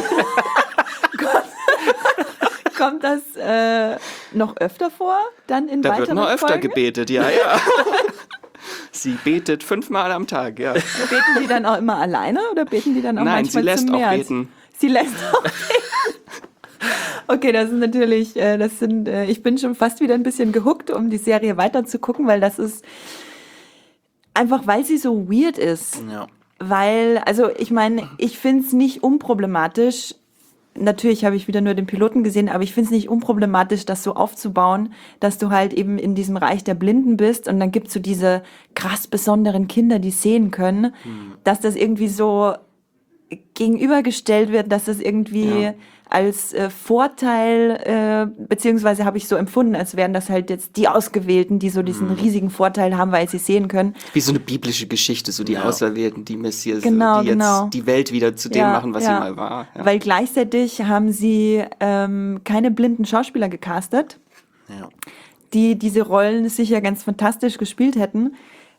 Kommt das noch öfter vor? Dann in Da wird weiteren noch öfter Folgen? gebetet, ja. Sie betet 5-mal am Tag, ja. Beten die dann auch immer alleine oder beten die dann auch Nein, sie manchmal lässt zum auch März? beten. Sie lässt auch beten. Okay, das ist natürlich, ich bin schon fast wieder ein bisschen gehuckt, um die Serie weiter zu gucken, weil das ist einfach, weil sie so weird ist. Ja. Weil, also ich meine, ich finde es nicht unproblematisch. Natürlich habe ich wieder nur den Piloten gesehen, aber ich finde es nicht unproblematisch, das so aufzubauen, dass du halt eben in diesem Reich der Blinden bist und dann gibt es so diese krass besonderen Kinder, die sehen können, dass das irgendwie so gegenübergestellt wird, dass das irgendwie als Vorteil, beziehungsweise habe ich so empfunden, als wären das halt jetzt die Ausgewählten, die so diesen riesigen Vorteil haben, weil sie sehen können. Wie so eine biblische Geschichte, so die Auserwählten, die Messias, Genau, die jetzt genau. die Welt wieder zu dem Ja, machen, was ja. sie mal war. Ja. Weil gleichzeitig haben sie keine blinden Schauspieler gecastet, Ja. die diese Rollen sicher ganz fantastisch gespielt hätten.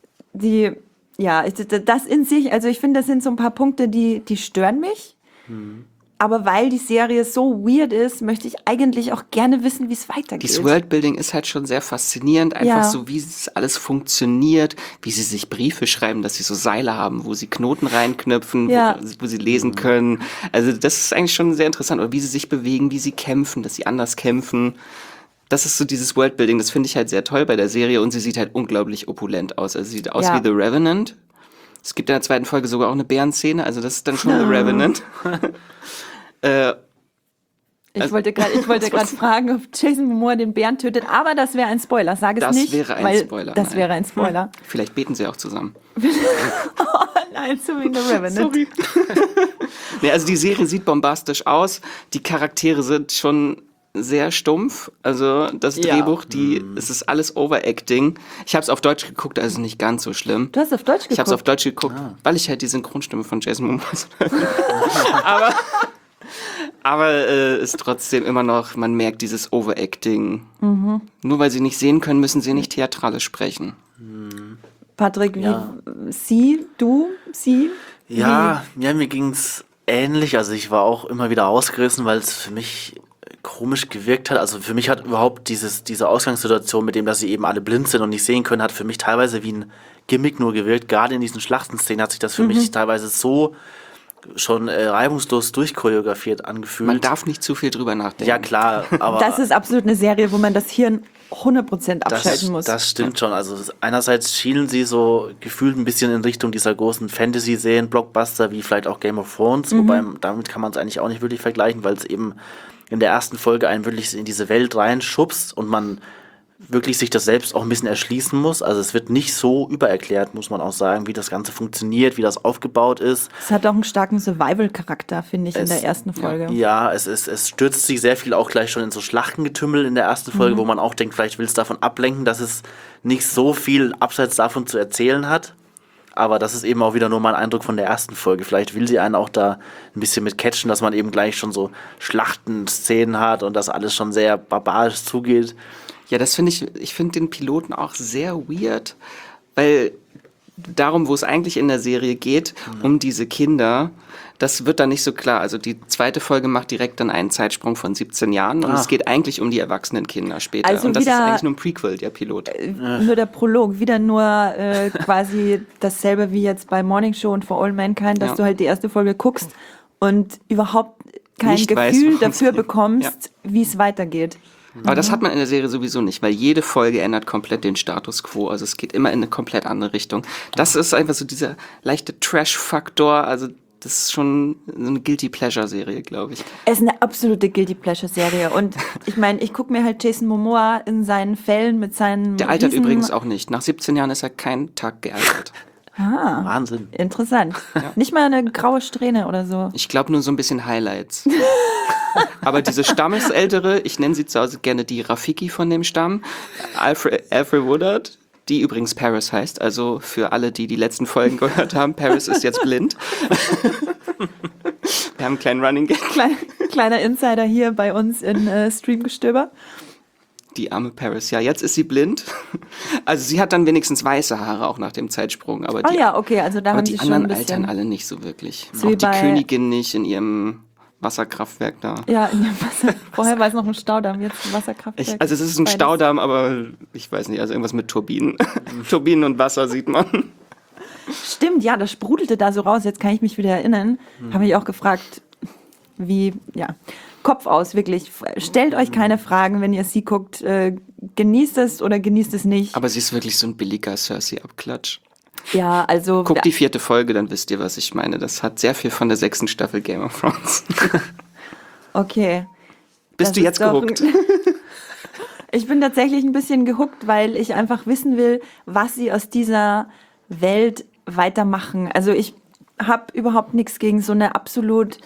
Das in sich, also ich finde, das sind so ein paar Punkte, die stören mich. Aber weil die Serie so weird ist, möchte ich eigentlich auch gerne wissen, wie es weitergeht. Dieses Worldbuilding ist halt schon sehr faszinierend, einfach Ja. so, wie es alles funktioniert, wie sie sich Briefe schreiben, dass sie so Seile haben, wo sie Knoten reinknüpfen, Ja. wo sie lesen können. Also das ist eigentlich schon sehr interessant. Oder wie sie sich bewegen, wie sie kämpfen, dass sie anders kämpfen. Das ist so dieses Worldbuilding, das finde ich halt sehr toll bei der Serie und sie sieht halt unglaublich opulent aus. Also sie sieht aus Ja. wie The Revenant. Es gibt in der 2. Folge sogar auch eine Bärenszene, also das ist dann schon The Revenant. Ich wollte gerade fragen, ob Jason Momoa den Bären tötet, aber das wäre ein Spoiler. Sag es Das nicht. wäre ein weil Spoiler, Das nein. wäre ein Spoiler. Vielleicht beten sie auch zusammen. Nein, so wie in The Revenant. Nee, also die Serie sieht bombastisch aus. Die Charaktere sind schon sehr stumpf. Also das Ja. Drehbuch, es ist alles Overacting. Ich habe es auf Deutsch geguckt, also nicht ganz so schlimm. Du hast auf Deutsch geguckt. Ich habe es auf Deutsch geguckt, weil ich halt die Synchronstimme von Jason Momoa aber ist trotzdem immer noch, man merkt dieses Overacting. Nur weil sie nicht sehen können, müssen sie nicht theatralisch sprechen. Patrick, Ja. Sie? Ja, mir ging's ähnlich. Also ich war auch immer wieder ausgerissen, weil es für mich komisch gewirkt hat. Also für mich hat überhaupt diese Ausgangssituation mit dem, dass sie eben alle blind sind und nicht sehen können, hat für mich teilweise wie ein Gimmick nur gewirkt. Gerade in diesen Schlachtenszenen hat sich das für mich teilweise so schon reibungslos durchchoreografiert angefühlt. Man darf nicht zu viel drüber nachdenken. Ja, klar, aber Das ist absolut eine Serie, wo man das Hirn 100% abschalten muss. Das stimmt schon. Also einerseits schielen sie so gefühlt ein bisschen in Richtung dieser großen Fantasy-Serien, Blockbuster, wie vielleicht auch Game of Thrones, wobei damit kann man es eigentlich auch nicht wirklich vergleichen, weil es eben in der ersten Folge einen wirklich in diese Welt reinschubst und man wirklich sich das selbst auch ein bisschen erschließen muss. Also es wird nicht so übererklärt, muss man auch sagen, wie das Ganze funktioniert, wie das aufgebaut ist. Es hat auch einen starken Survival-Charakter, finde ich, in der ersten Folge. Ja, es stürzt sich sehr viel auch gleich schon in so Schlachtengetümmel in der ersten Folge, wo man auch denkt, vielleicht will es davon ablenken, dass es nicht so viel abseits davon zu erzählen hat. Aber das ist eben auch wieder nur mein Eindruck von der ersten Folge. Vielleicht will sie einen auch da ein bisschen mit catchen, dass man eben gleich schon so Schlachtenszenen hat und dass alles schon sehr barbarisch zugeht. Ja, das finde ich finde den Piloten auch sehr weird, weil darum, wo es eigentlich in der Serie geht, um diese Kinder, das wird dann nicht so klar. Also die zweite Folge macht direkt dann einen Zeitsprung von 17 Jahren und es geht eigentlich um die erwachsenen Kinder später. Also und das ist wieder- eigentlich nur ein Prequel, der Pilot. Nur der Prolog, wieder nur quasi dasselbe wie jetzt bei Morning Show und For All Mankind, dass Ja. du halt die erste Folge guckst und überhaupt kein Nicht Gefühl weißt, worum es dafür geht. bekommst, wie es weitergeht. Aber das hat man in der Serie sowieso nicht, weil jede Folge ändert komplett den Status quo. Also es geht immer in eine komplett andere Richtung. Das ist einfach so dieser leichte Trash-Faktor. Also das ist schon so eine Guilty-Pleasure-Serie, glaube ich. Es ist eine absolute Guilty Pleasure Serie und ich meine, ich gucke mir halt Jason Momoa in seinen Fällen mit seinen Der altert riesen- übrigens auch nicht. Nach 17 Jahren ist er keinen Tag gealtert. Wahnsinn. Interessant. Nicht mal eine graue Strähne oder so. Ich glaube nur so ein bisschen Highlights. Aber diese Stammesältere, ich nenne sie zu Hause gerne die Rafiki von dem Stamm, Alfred Woodard, die übrigens Paris heißt. Also für alle, die die letzten Folgen gehört haben, Paris ist jetzt blind. Wir haben einen kleinen Running Gag. Kleiner Insider hier bei uns in Streamgestöber. Die arme Paris, ja, jetzt ist sie blind. Also sie hat dann wenigstens weiße Haare auch nach dem Zeitsprung. Aber Oh die, ja, okay, also da aber haben die sie schon ein anderen bisschen... altern alle nicht so wirklich. So Auch wie die bei- Königin nicht in ihrem Wasserkraftwerk da. Ja, in dem Wasser. Vorher war es noch ein Staudamm, jetzt ein Wasserkraftwerk. Also es ist ein Beides. Staudamm, aber ich weiß nicht, also irgendwas mit Turbinen. Turbinen und Wasser sieht man. Stimmt, ja, das sprudelte da so raus. Jetzt kann ich mich wieder erinnern. Habe ich auch gefragt, wie, ja, Kopf aus, wirklich. Stellt euch keine Fragen, wenn ihr sie guckt. Genießt es oder genießt es nicht. Aber sie ist wirklich so ein billiger Cersei-Abklatsch. Ja, also... Guckt die 4. Folge, dann wisst ihr, was ich meine. Das hat sehr viel von der 6. Staffel Game of Thrones. Okay. Bist Das du ist jetzt doch- gehuckt? Ich bin tatsächlich ein bisschen gehuckt, weil ich einfach wissen will, was sie aus dieser Welt weitermachen. Also ich habe überhaupt nichts gegen so eine absolut,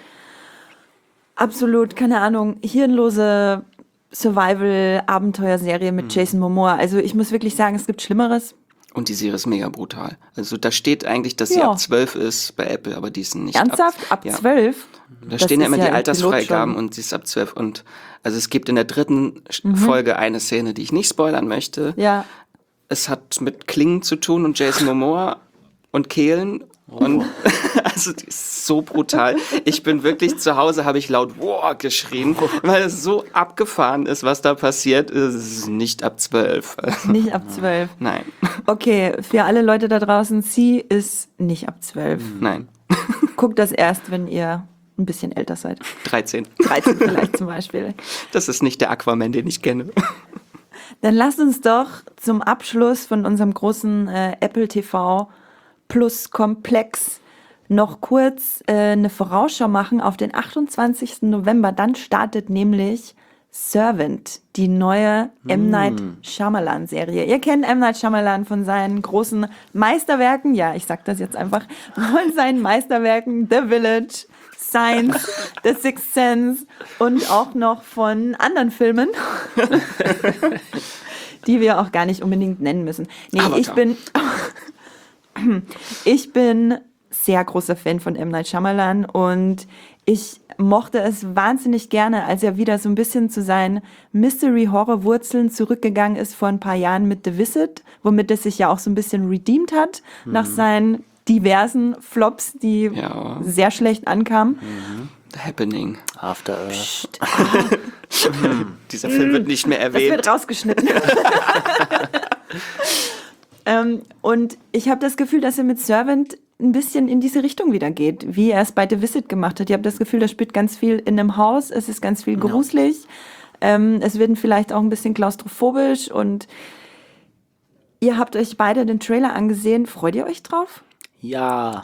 keine Ahnung, hirnlose Survival-Abenteuerserie mit Jason Momoa. Also ich muss wirklich sagen, es gibt Schlimmeres. Und die Serie ist mega brutal. Also da steht eigentlich, dass sie Ja. ab 12 ist bei Apple, aber die ist nicht Ernsthaft? Ab ja. 12? Da Das stehen ja ist immer die im Pilot Altersfreigaben schon. und sie ist ab 12. Und also es gibt in der 3. Folge eine Szene, die ich nicht spoilern möchte. Ja. Es hat mit Klingen zu tun und Jason Momoa und Kehlen. Und also die ist so brutal. Ich bin wirklich zu Hause, habe ich laut wow geschrien, weil es so abgefahren ist, was da passiert. Es ist nicht ab 12. Nicht ab 12. Nein, Okay, für alle Leute da draußen, sie ist nicht ab 12. nein. Guckt das erst, wenn ihr ein bisschen älter seid. 13. 13 vielleicht zum Beispiel. Das ist nicht der Aquaman, den ich kenne. Dann lasst uns doch zum Abschluss von unserem großen Apple TV Plus Komplex noch kurz eine Vorausschau machen auf den 28. November. Dann startet nämlich Servant, die neue M. Night Shyamalan Serie. Ihr kennt M. Night Shyamalan von seinen großen Meisterwerken. Ja, ich sag das jetzt einfach. Von seinen Meisterwerken The Village, Signs, The Sixth Sense und auch noch von anderen Filmen, die wir auch gar nicht unbedingt nennen müssen. Nee, Avatar. ich bin sehr großer Fan von M. Night Shyamalan und ich mochte es wahnsinnig gerne, als er wieder so ein bisschen zu seinen Mystery-Horror-Wurzeln zurückgegangen ist vor ein paar Jahren mit The Visit, womit er sich ja auch so ein bisschen redeemed hat nach seinen diversen Flops, die Ja. sehr schlecht ankamen. The Happening. After Earth. Dieser Film wird nicht mehr Das erwähnt. wird rausgeschnitten. Und ich habe das Gefühl, dass er mit Servant ein bisschen in diese Richtung wieder geht, wie er es bei The Visit gemacht hat. Ich habe das Gefühl, da spielt ganz viel in einem Haus, es ist ganz viel gruselig, es wird vielleicht auch ein bisschen klaustrophobisch und ihr habt euch beide den Trailer angesehen. Freut ihr euch drauf? Ja.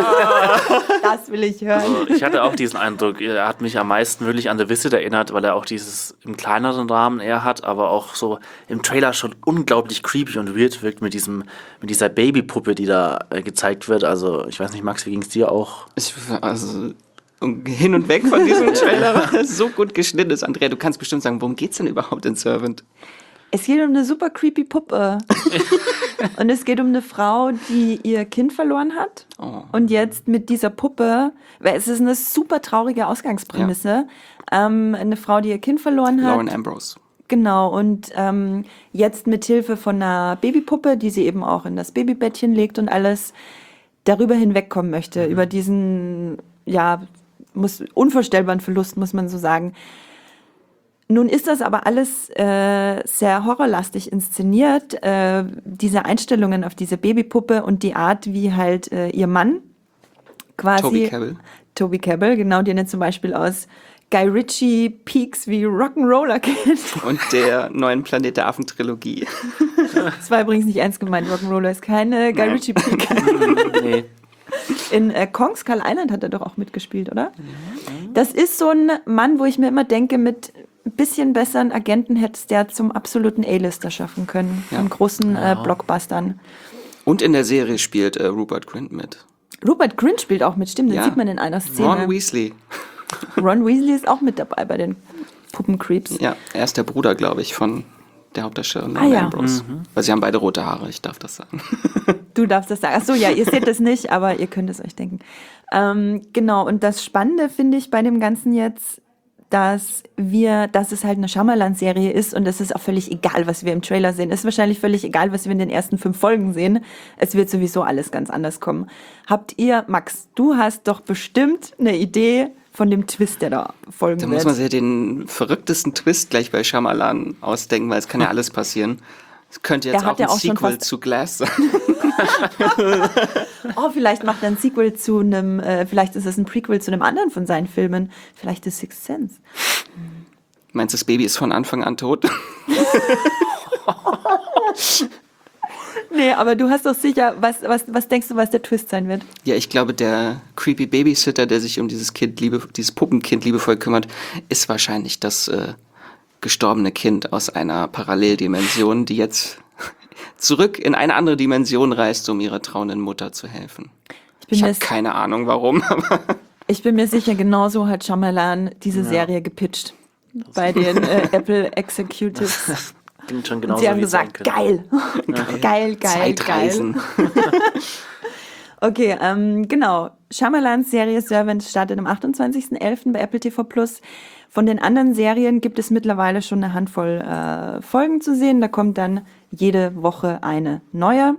Das will ich hören. Also ich hatte auch diesen Eindruck, er hat mich am meisten wirklich an The Visit erinnert, weil er auch dieses im kleineren Rahmen eher hat, aber auch so im Trailer schon unglaublich creepy und weird wirkt mit dieser Babypuppe, die da gezeigt wird. Also ich weiß nicht, Max, wie ging es dir auch? Also hin und weg von diesem Trailer, weil es so gut geschnitten ist. Andrea, du kannst bestimmt sagen, worum geht's denn überhaupt in Servant? Es geht um eine super creepy Puppe. Und es geht um eine Frau, die ihr Kind verloren hat. Oh. Und jetzt mit dieser Puppe, weil es ist eine super traurige Ausgangsprämisse, eine Frau, die ihr Kind verloren hat. Lauren Ambrose. Genau, und jetzt mit Hilfe von einer Babypuppe, die sie eben auch in das Babybettchen legt und alles, darüber hinwegkommen möchte, über diesen, unvorstellbaren Verlust, muss man so sagen. Nun ist das aber alles sehr horrorlastig inszeniert, diese Einstellungen auf diese Babypuppe und die Art, wie halt ihr Mann quasi... Toby Kebbell, genau, den er zum Beispiel aus Guy Ritchie Peaks wie Rock'n'Roller kennt. Und der neuen Planet der Affen-Trilogie. Das war übrigens nicht ernst gemeint, Rock'n'Roller ist keine Guy Ritchie Peak. Nee. In Kong Skull Island hat er doch auch mitgespielt, oder? Das ist so ein Mann, wo ich mir immer denke, mit ein bisschen besseren Agenten hätte es der zum absoluten A-Lister schaffen können. An großen Blockbustern. Und in der Serie spielt Rupert Grint mit. Rupert Grint spielt auch mit, stimmt, den Ja. sieht man in einer Szene. Ron Weasley. Ron Weasley ist auch mit dabei bei den Puppencreeps. Ja, er ist der Bruder, glaube ich, von der Hauptdarstellerin Ah, ja. Ambrose. Weil sie haben beide rote Haare, ich darf das sagen. Du darfst das sagen. Achso, ja, ihr seht das nicht, aber ihr könnt es euch denken. Genau, und das Spannende finde ich bei dem Ganzen jetzt, dass es halt eine Shyamalan-Serie ist und es ist auch völlig egal, was wir im Trailer sehen. Es ist wahrscheinlich völlig egal, was wir in den ersten 5 Folgen sehen. Es wird sowieso alles ganz anders kommen. Max, du hast doch bestimmt eine Idee von dem Twist, der da folgen Da wird. muss man sich ja den verrücktesten Twist gleich bei Shyamalan ausdenken, weil es kann ja alles passieren. Es könnte jetzt Er hat auch ja ein auch schon Sequel fast- zu Glass sein. Oh, vielleicht macht er ein Sequel zu einem, vielleicht ist es ein Prequel zu einem anderen von seinen Filmen. Vielleicht ist Sixth Sense. Meinst du, das Baby ist von Anfang an tot? Nee, aber du hast doch sicher, was denkst du, was der Twist sein wird? Ja, ich glaube, der creepy Babysitter, der sich um dieses Puppenkind liebevoll kümmert, ist wahrscheinlich das gestorbene Kind aus einer Paralleldimension, die jetzt zurück in eine andere Dimension reist, um ihrer trauenden Mutter zu helfen. Ich habe keine Ahnung, warum, aber Ich bin mir sicher, genauso hat Shyamalan diese Serie gepitcht bei den Apple Executives. Klingt schon Und genauso, sie haben wie es sein gesagt, könnte. geil, Zeitreisen. Okay, genau. Shyamalans Serie Servant startet am 28.11. bei Apple TV+. Von den anderen Serien gibt es mittlerweile schon eine Handvoll Folgen zu sehen. Da kommt dann jede Woche eine neue.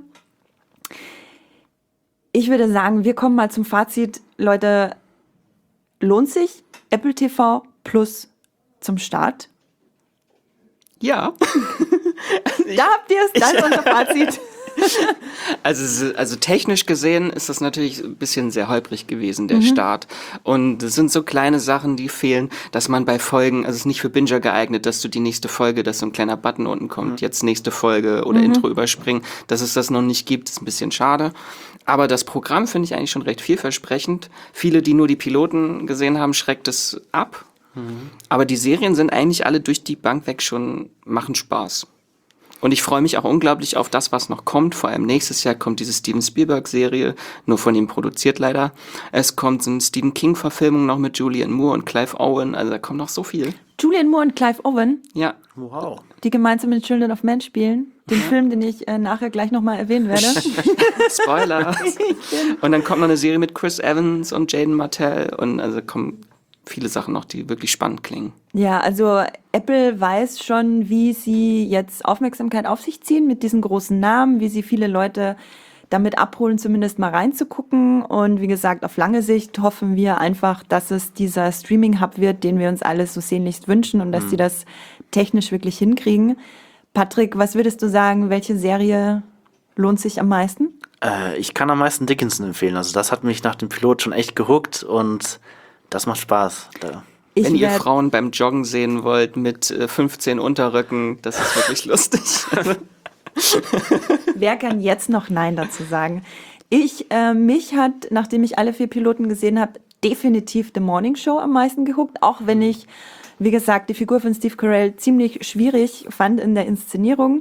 Ich würde sagen, wir kommen mal zum Fazit. Leute, lohnt sich Apple TV Plus zum Start? ja. Da habt ihr es, das ist unser Fazit. Also technisch gesehen ist das natürlich ein bisschen sehr holprig gewesen, der Start. Und es sind so kleine Sachen, die fehlen, dass man bei Folgen, also es ist nicht für Binger geeignet, dass du die nächste Folge, dass so ein kleiner Button unten kommt, jetzt nächste Folge oder Intro überspringen. Dass es das noch nicht gibt, ist ein bisschen schade. Aber das Programm finde ich eigentlich schon recht vielversprechend. Viele, die nur die Piloten gesehen haben, schreckt es ab. Aber die Serien sind eigentlich alle durch die Bank weg machen Spaß. Und ich freue mich auch unglaublich auf das, was noch kommt. Vor allem nächstes Jahr kommt diese Steven Spielberg-Serie, nur von ihm produziert leider. Es kommt so eine Stephen King-Verfilmung noch mit Julianne Moore und Clive Owen. Also da kommt noch so viel. Julianne Moore und Clive Owen, Ja, Wow. die gemeinsam mit Children of Men spielen. Den Film, den ich nachher gleich nochmal erwähnen werde. Spoiler. Und dann kommt noch eine Serie mit Chris Evans und Jaden Martell. Und also kommen viele Sachen noch, die wirklich spannend klingen. Ja, also Apple weiß schon, wie sie jetzt Aufmerksamkeit auf sich ziehen mit diesen großen Namen, wie sie viele Leute damit abholen, zumindest mal reinzugucken. Und wie gesagt, auf lange Sicht hoffen wir einfach, dass es dieser Streaming-Hub wird, den wir uns alle so sehnlichst wünschen und dass sie das technisch wirklich hinkriegen. Patrick, was würdest du sagen, welche Serie lohnt sich am meisten? Ich kann am meisten Dickinson empfehlen. Also das hat mich nach dem Pilot schon echt gehuckt und das macht Spaß. Ich Wenn ihr werd- Frauen beim Joggen sehen wollt mit 15 Unterröcken, das ist wirklich lustig. Wer kann jetzt noch Nein dazu sagen? Mich hat, nachdem ich alle 4 Piloten gesehen habe, definitiv The Morning Show am meisten gehuckt, auch wenn ich, wie gesagt, die Figur von Steve Carell ziemlich schwierig fand in der Inszenierung.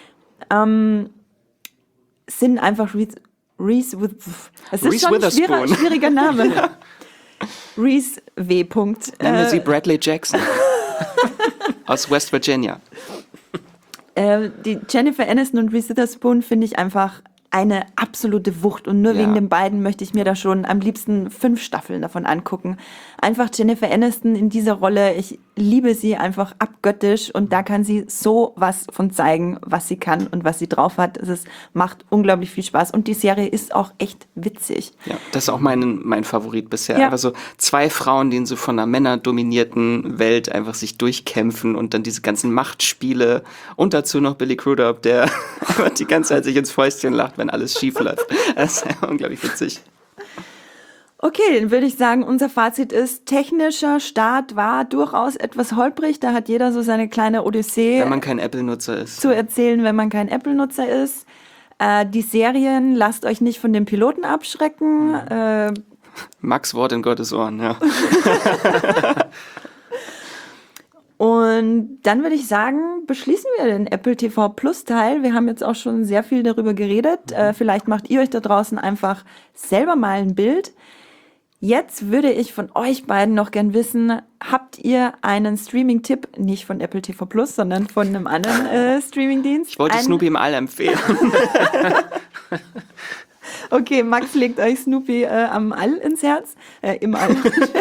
Sind einfach Reese es ist Reese schon ein Witherspoon. schwieriger Name. Reese W. Punkt. Nennen wir sie Bradley Jackson aus West Virginia. Die Jennifer Aniston und Reese Witherspoon finde ich einfach eine absolute Wucht und nur Ja. wegen den beiden möchte ich mir da schon am liebsten 5 Staffeln davon angucken. Einfach Jennifer Aniston in dieser Rolle, ich liebe sie einfach abgöttisch und da kann sie so was von zeigen, was sie kann und was sie drauf hat. Macht unglaublich viel Spaß und die Serie ist auch echt witzig. Ja, das ist auch mein Favorit bisher. Ja. Einfach so 2 Frauen, die in so von einer männerdominierten Welt einfach sich durchkämpfen und dann diese ganzen Machtspiele und dazu noch Billy Crudup, der einfach die ganze Zeit sich ins Fäustchen lacht, wenn alles schief läuft. Das ist einfach unglaublich witzig. Okay, dann würde ich sagen, unser Fazit ist, technischer Start war durchaus etwas holprig. Da hat jeder so seine kleine Odyssee Wenn man kein Apple-Nutzer ist. zu erzählen, wenn man kein Apple-Nutzer ist. Die Serien, lasst euch nicht von den Piloten abschrecken. Max Wort in Gottes Ohren, ja. Und dann würde ich sagen, beschließen wir den Apple TV Plus Teil. Wir haben jetzt auch schon sehr viel darüber geredet. Vielleicht macht ihr euch da draußen einfach selber mal ein Bild. Jetzt würde ich von euch beiden noch gern wissen, habt ihr einen Streaming-Tipp, nicht von Apple TV Plus, sondern von einem anderen Streaming-Dienst? Ich wollte Snoopy im All empfehlen. Okay, Max legt euch Snoopy am All ins Herz. Im All.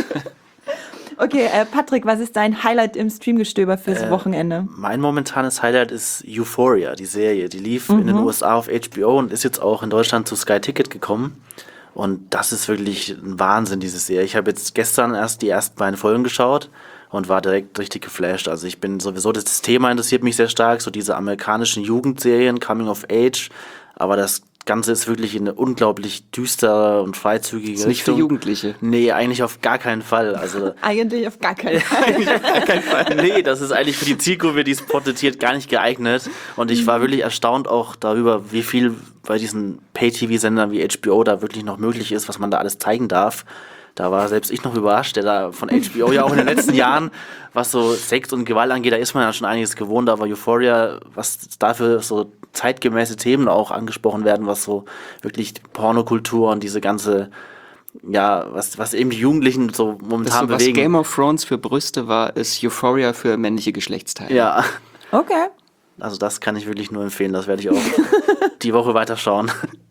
Okay, Patrick, was ist dein Highlight im Streamgestöber fürs Wochenende? Mein momentanes Highlight ist Euphoria, die Serie. Die lief in den USA auf HBO und ist jetzt auch in Deutschland zu Sky Ticket gekommen. Und das ist wirklich ein Wahnsinn, diese Serie. Ich habe jetzt gestern erst die ersten beiden Folgen geschaut und war direkt richtig geflasht. Also ich bin sowieso, das Thema interessiert mich sehr stark, so diese amerikanischen Jugendserien, Coming of Age. Aber das Ganze ist wirklich in eine unglaublich düstere und freizügige Ist nicht für Richtung. Jugendliche. Nee, eigentlich auf gar keinen Fall. Also Eigentlich auf gar keinen Fall. nee, das ist eigentlich für die Zielgruppe, die es porträtiert, gar nicht geeignet. Und ich war wirklich erstaunt auch darüber, wie viel bei diesen Pay-TV-Sendern wie HBO da wirklich noch möglich ist, was man da alles zeigen darf. Da war selbst ich noch überrascht, der da von HBO ja auch in den letzten Jahren, was so Sex und Gewalt angeht, da ist man ja schon einiges gewohnt, aber Euphoria, was dafür so zeitgemäße Themen auch angesprochen werden, was so wirklich Pornokultur und diese ganze, ja, was eben die Jugendlichen so Das momentan so, was bewegen. Game of Thrones für Brüste war, ist Euphoria für männliche Geschlechtsteile. Ja, Okay. also das kann ich wirklich nur empfehlen, das werde ich auch die Woche weiterschauen.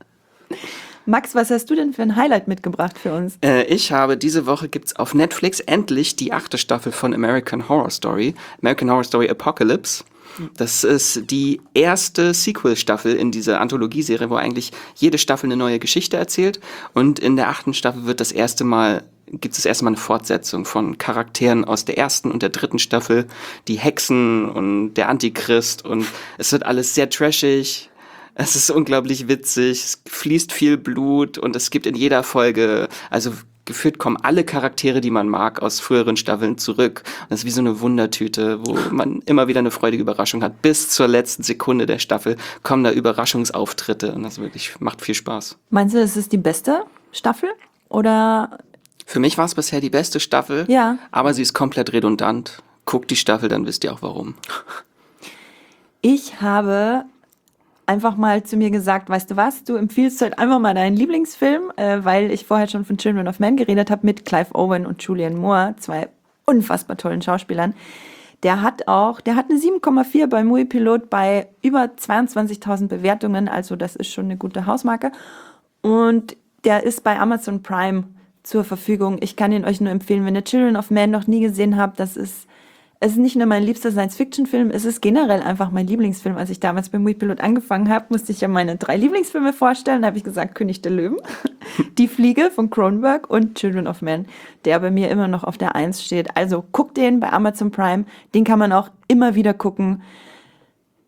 Max, was hast du denn für ein Highlight mitgebracht für uns? Diese Woche gibt's auf Netflix endlich die 8. Staffel von American Horror Story Apocalypse. Das ist die erste Sequel-Staffel in dieser Anthologieserie, wo eigentlich jede Staffel eine neue Geschichte erzählt. Und in der 8. Staffel gibt es das erste Mal eine Fortsetzung von Charakteren aus der 1. und der 3. Staffel, die Hexen und der Antichrist. Und es wird alles sehr trashig. Es ist unglaublich witzig, es fließt viel Blut und es gibt in jeder Folge, also gefühlt kommen alle Charaktere, die man mag, aus früheren Staffeln zurück. Und das ist wie so eine Wundertüte, wo man immer wieder eine freudige Überraschung hat. Bis zur letzten Sekunde der Staffel kommen da Überraschungsauftritte und das wirklich macht viel Spaß. Meinst du, es ist die beste Staffel? Oder Für mich war es bisher die beste Staffel, Ja. aber sie ist komplett redundant. Guckt die Staffel, dann wisst ihr auch warum. ich habe einfach mal zu mir gesagt, weißt du was, du empfiehlst heute einfach mal deinen Lieblingsfilm, weil ich vorher schon von Children of Men geredet habe mit Clive Owen und Julianne Moore, 2 unfassbar tollen Schauspielern. Der hat eine 7,4 bei Moviepilot bei über 22.000 Bewertungen, also das ist schon eine gute Hausmarke. Und der ist bei Amazon Prime zur Verfügung. Ich kann ihn euch nur empfehlen, wenn ihr Children of Men noch nie gesehen habt, es ist nicht nur mein liebster Science-Fiction-Film, es ist generell einfach mein Lieblingsfilm. Als ich damals beim Moviepilot angefangen habe, musste ich ja meine 3 Lieblingsfilme vorstellen. Da habe ich gesagt, König der Löwen, Die Fliege von Cronenberg und Children of Men, der bei mir immer noch auf der 1 steht. Also guckt den bei Amazon Prime, den kann man auch immer wieder gucken.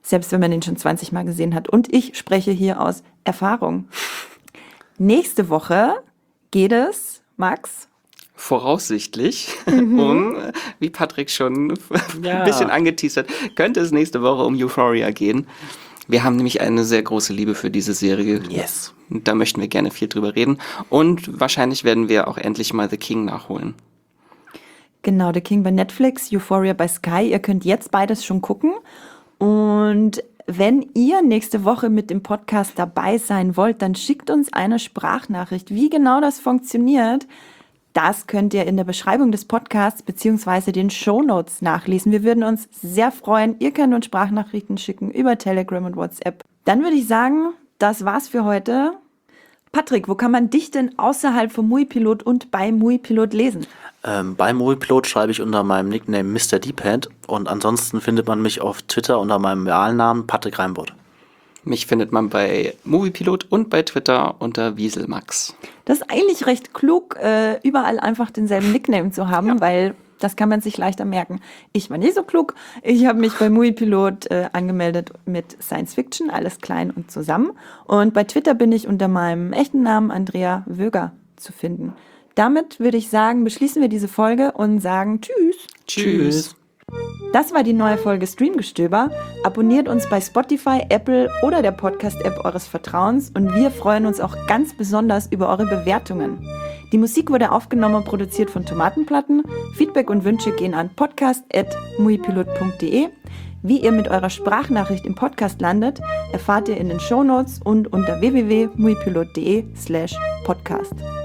selbst wenn man ihn schon 20 Mal gesehen hat. Und ich spreche hier aus Erfahrung. Nächste Woche geht es, Max? Voraussichtlich, wie Patrick schon ein bisschen angeteasert, könnte es nächste Woche um Euphoria gehen. Wir haben nämlich eine sehr große Liebe für diese Serie. Yes. Da möchten wir gerne viel drüber reden. Und wahrscheinlich werden wir auch endlich mal The King nachholen. Genau, The King bei Netflix, Euphoria bei Sky. Ihr könnt jetzt beides schon gucken. Und wenn ihr nächste Woche mit dem Podcast dabei sein wollt, dann schickt uns eine Sprachnachricht. Wie genau das funktioniert, das könnt ihr in der Beschreibung des Podcasts bzw. den Shownotes nachlesen. Wir würden uns sehr freuen. Ihr könnt uns Sprachnachrichten schicken über Telegram und WhatsApp. Dann würde ich sagen, das war's für heute. Patrick, wo kann man dich denn außerhalb vom Muipilot und bei Muipilot lesen? Bei Muipilot schreibe ich unter meinem Nickname Mr. Deephead und ansonsten findet man mich auf Twitter unter meinem realen Namen Patrick Reimbott. Mich findet man bei Moviepilot und bei Twitter unter Wieselmax. Das ist eigentlich recht klug, überall einfach denselben Nickname zu haben, weil das kann man sich leichter merken. Ich war nicht so klug. Ich habe mich bei Muipilot angemeldet mit Science Fiction, alles klein und zusammen. Und bei Twitter bin ich unter meinem echten Namen Andrea Wöger zu finden. Damit würde ich sagen, beschließen wir diese Folge und sagen Tschüss. Tschüss. Das war die neue Folge Streamgestöber. Abonniert uns bei Spotify, Apple oder der Podcast-App eures Vertrauens und wir freuen uns auch ganz besonders über eure Bewertungen. Die Musik wurde aufgenommen und produziert von Tomatenplatten. Feedback und Wünsche gehen an podcast@muipilot.de. Wie ihr mit eurer Sprachnachricht im Podcast landet, erfahrt ihr in den Shownotes und unter www.muipilot.de/podcast.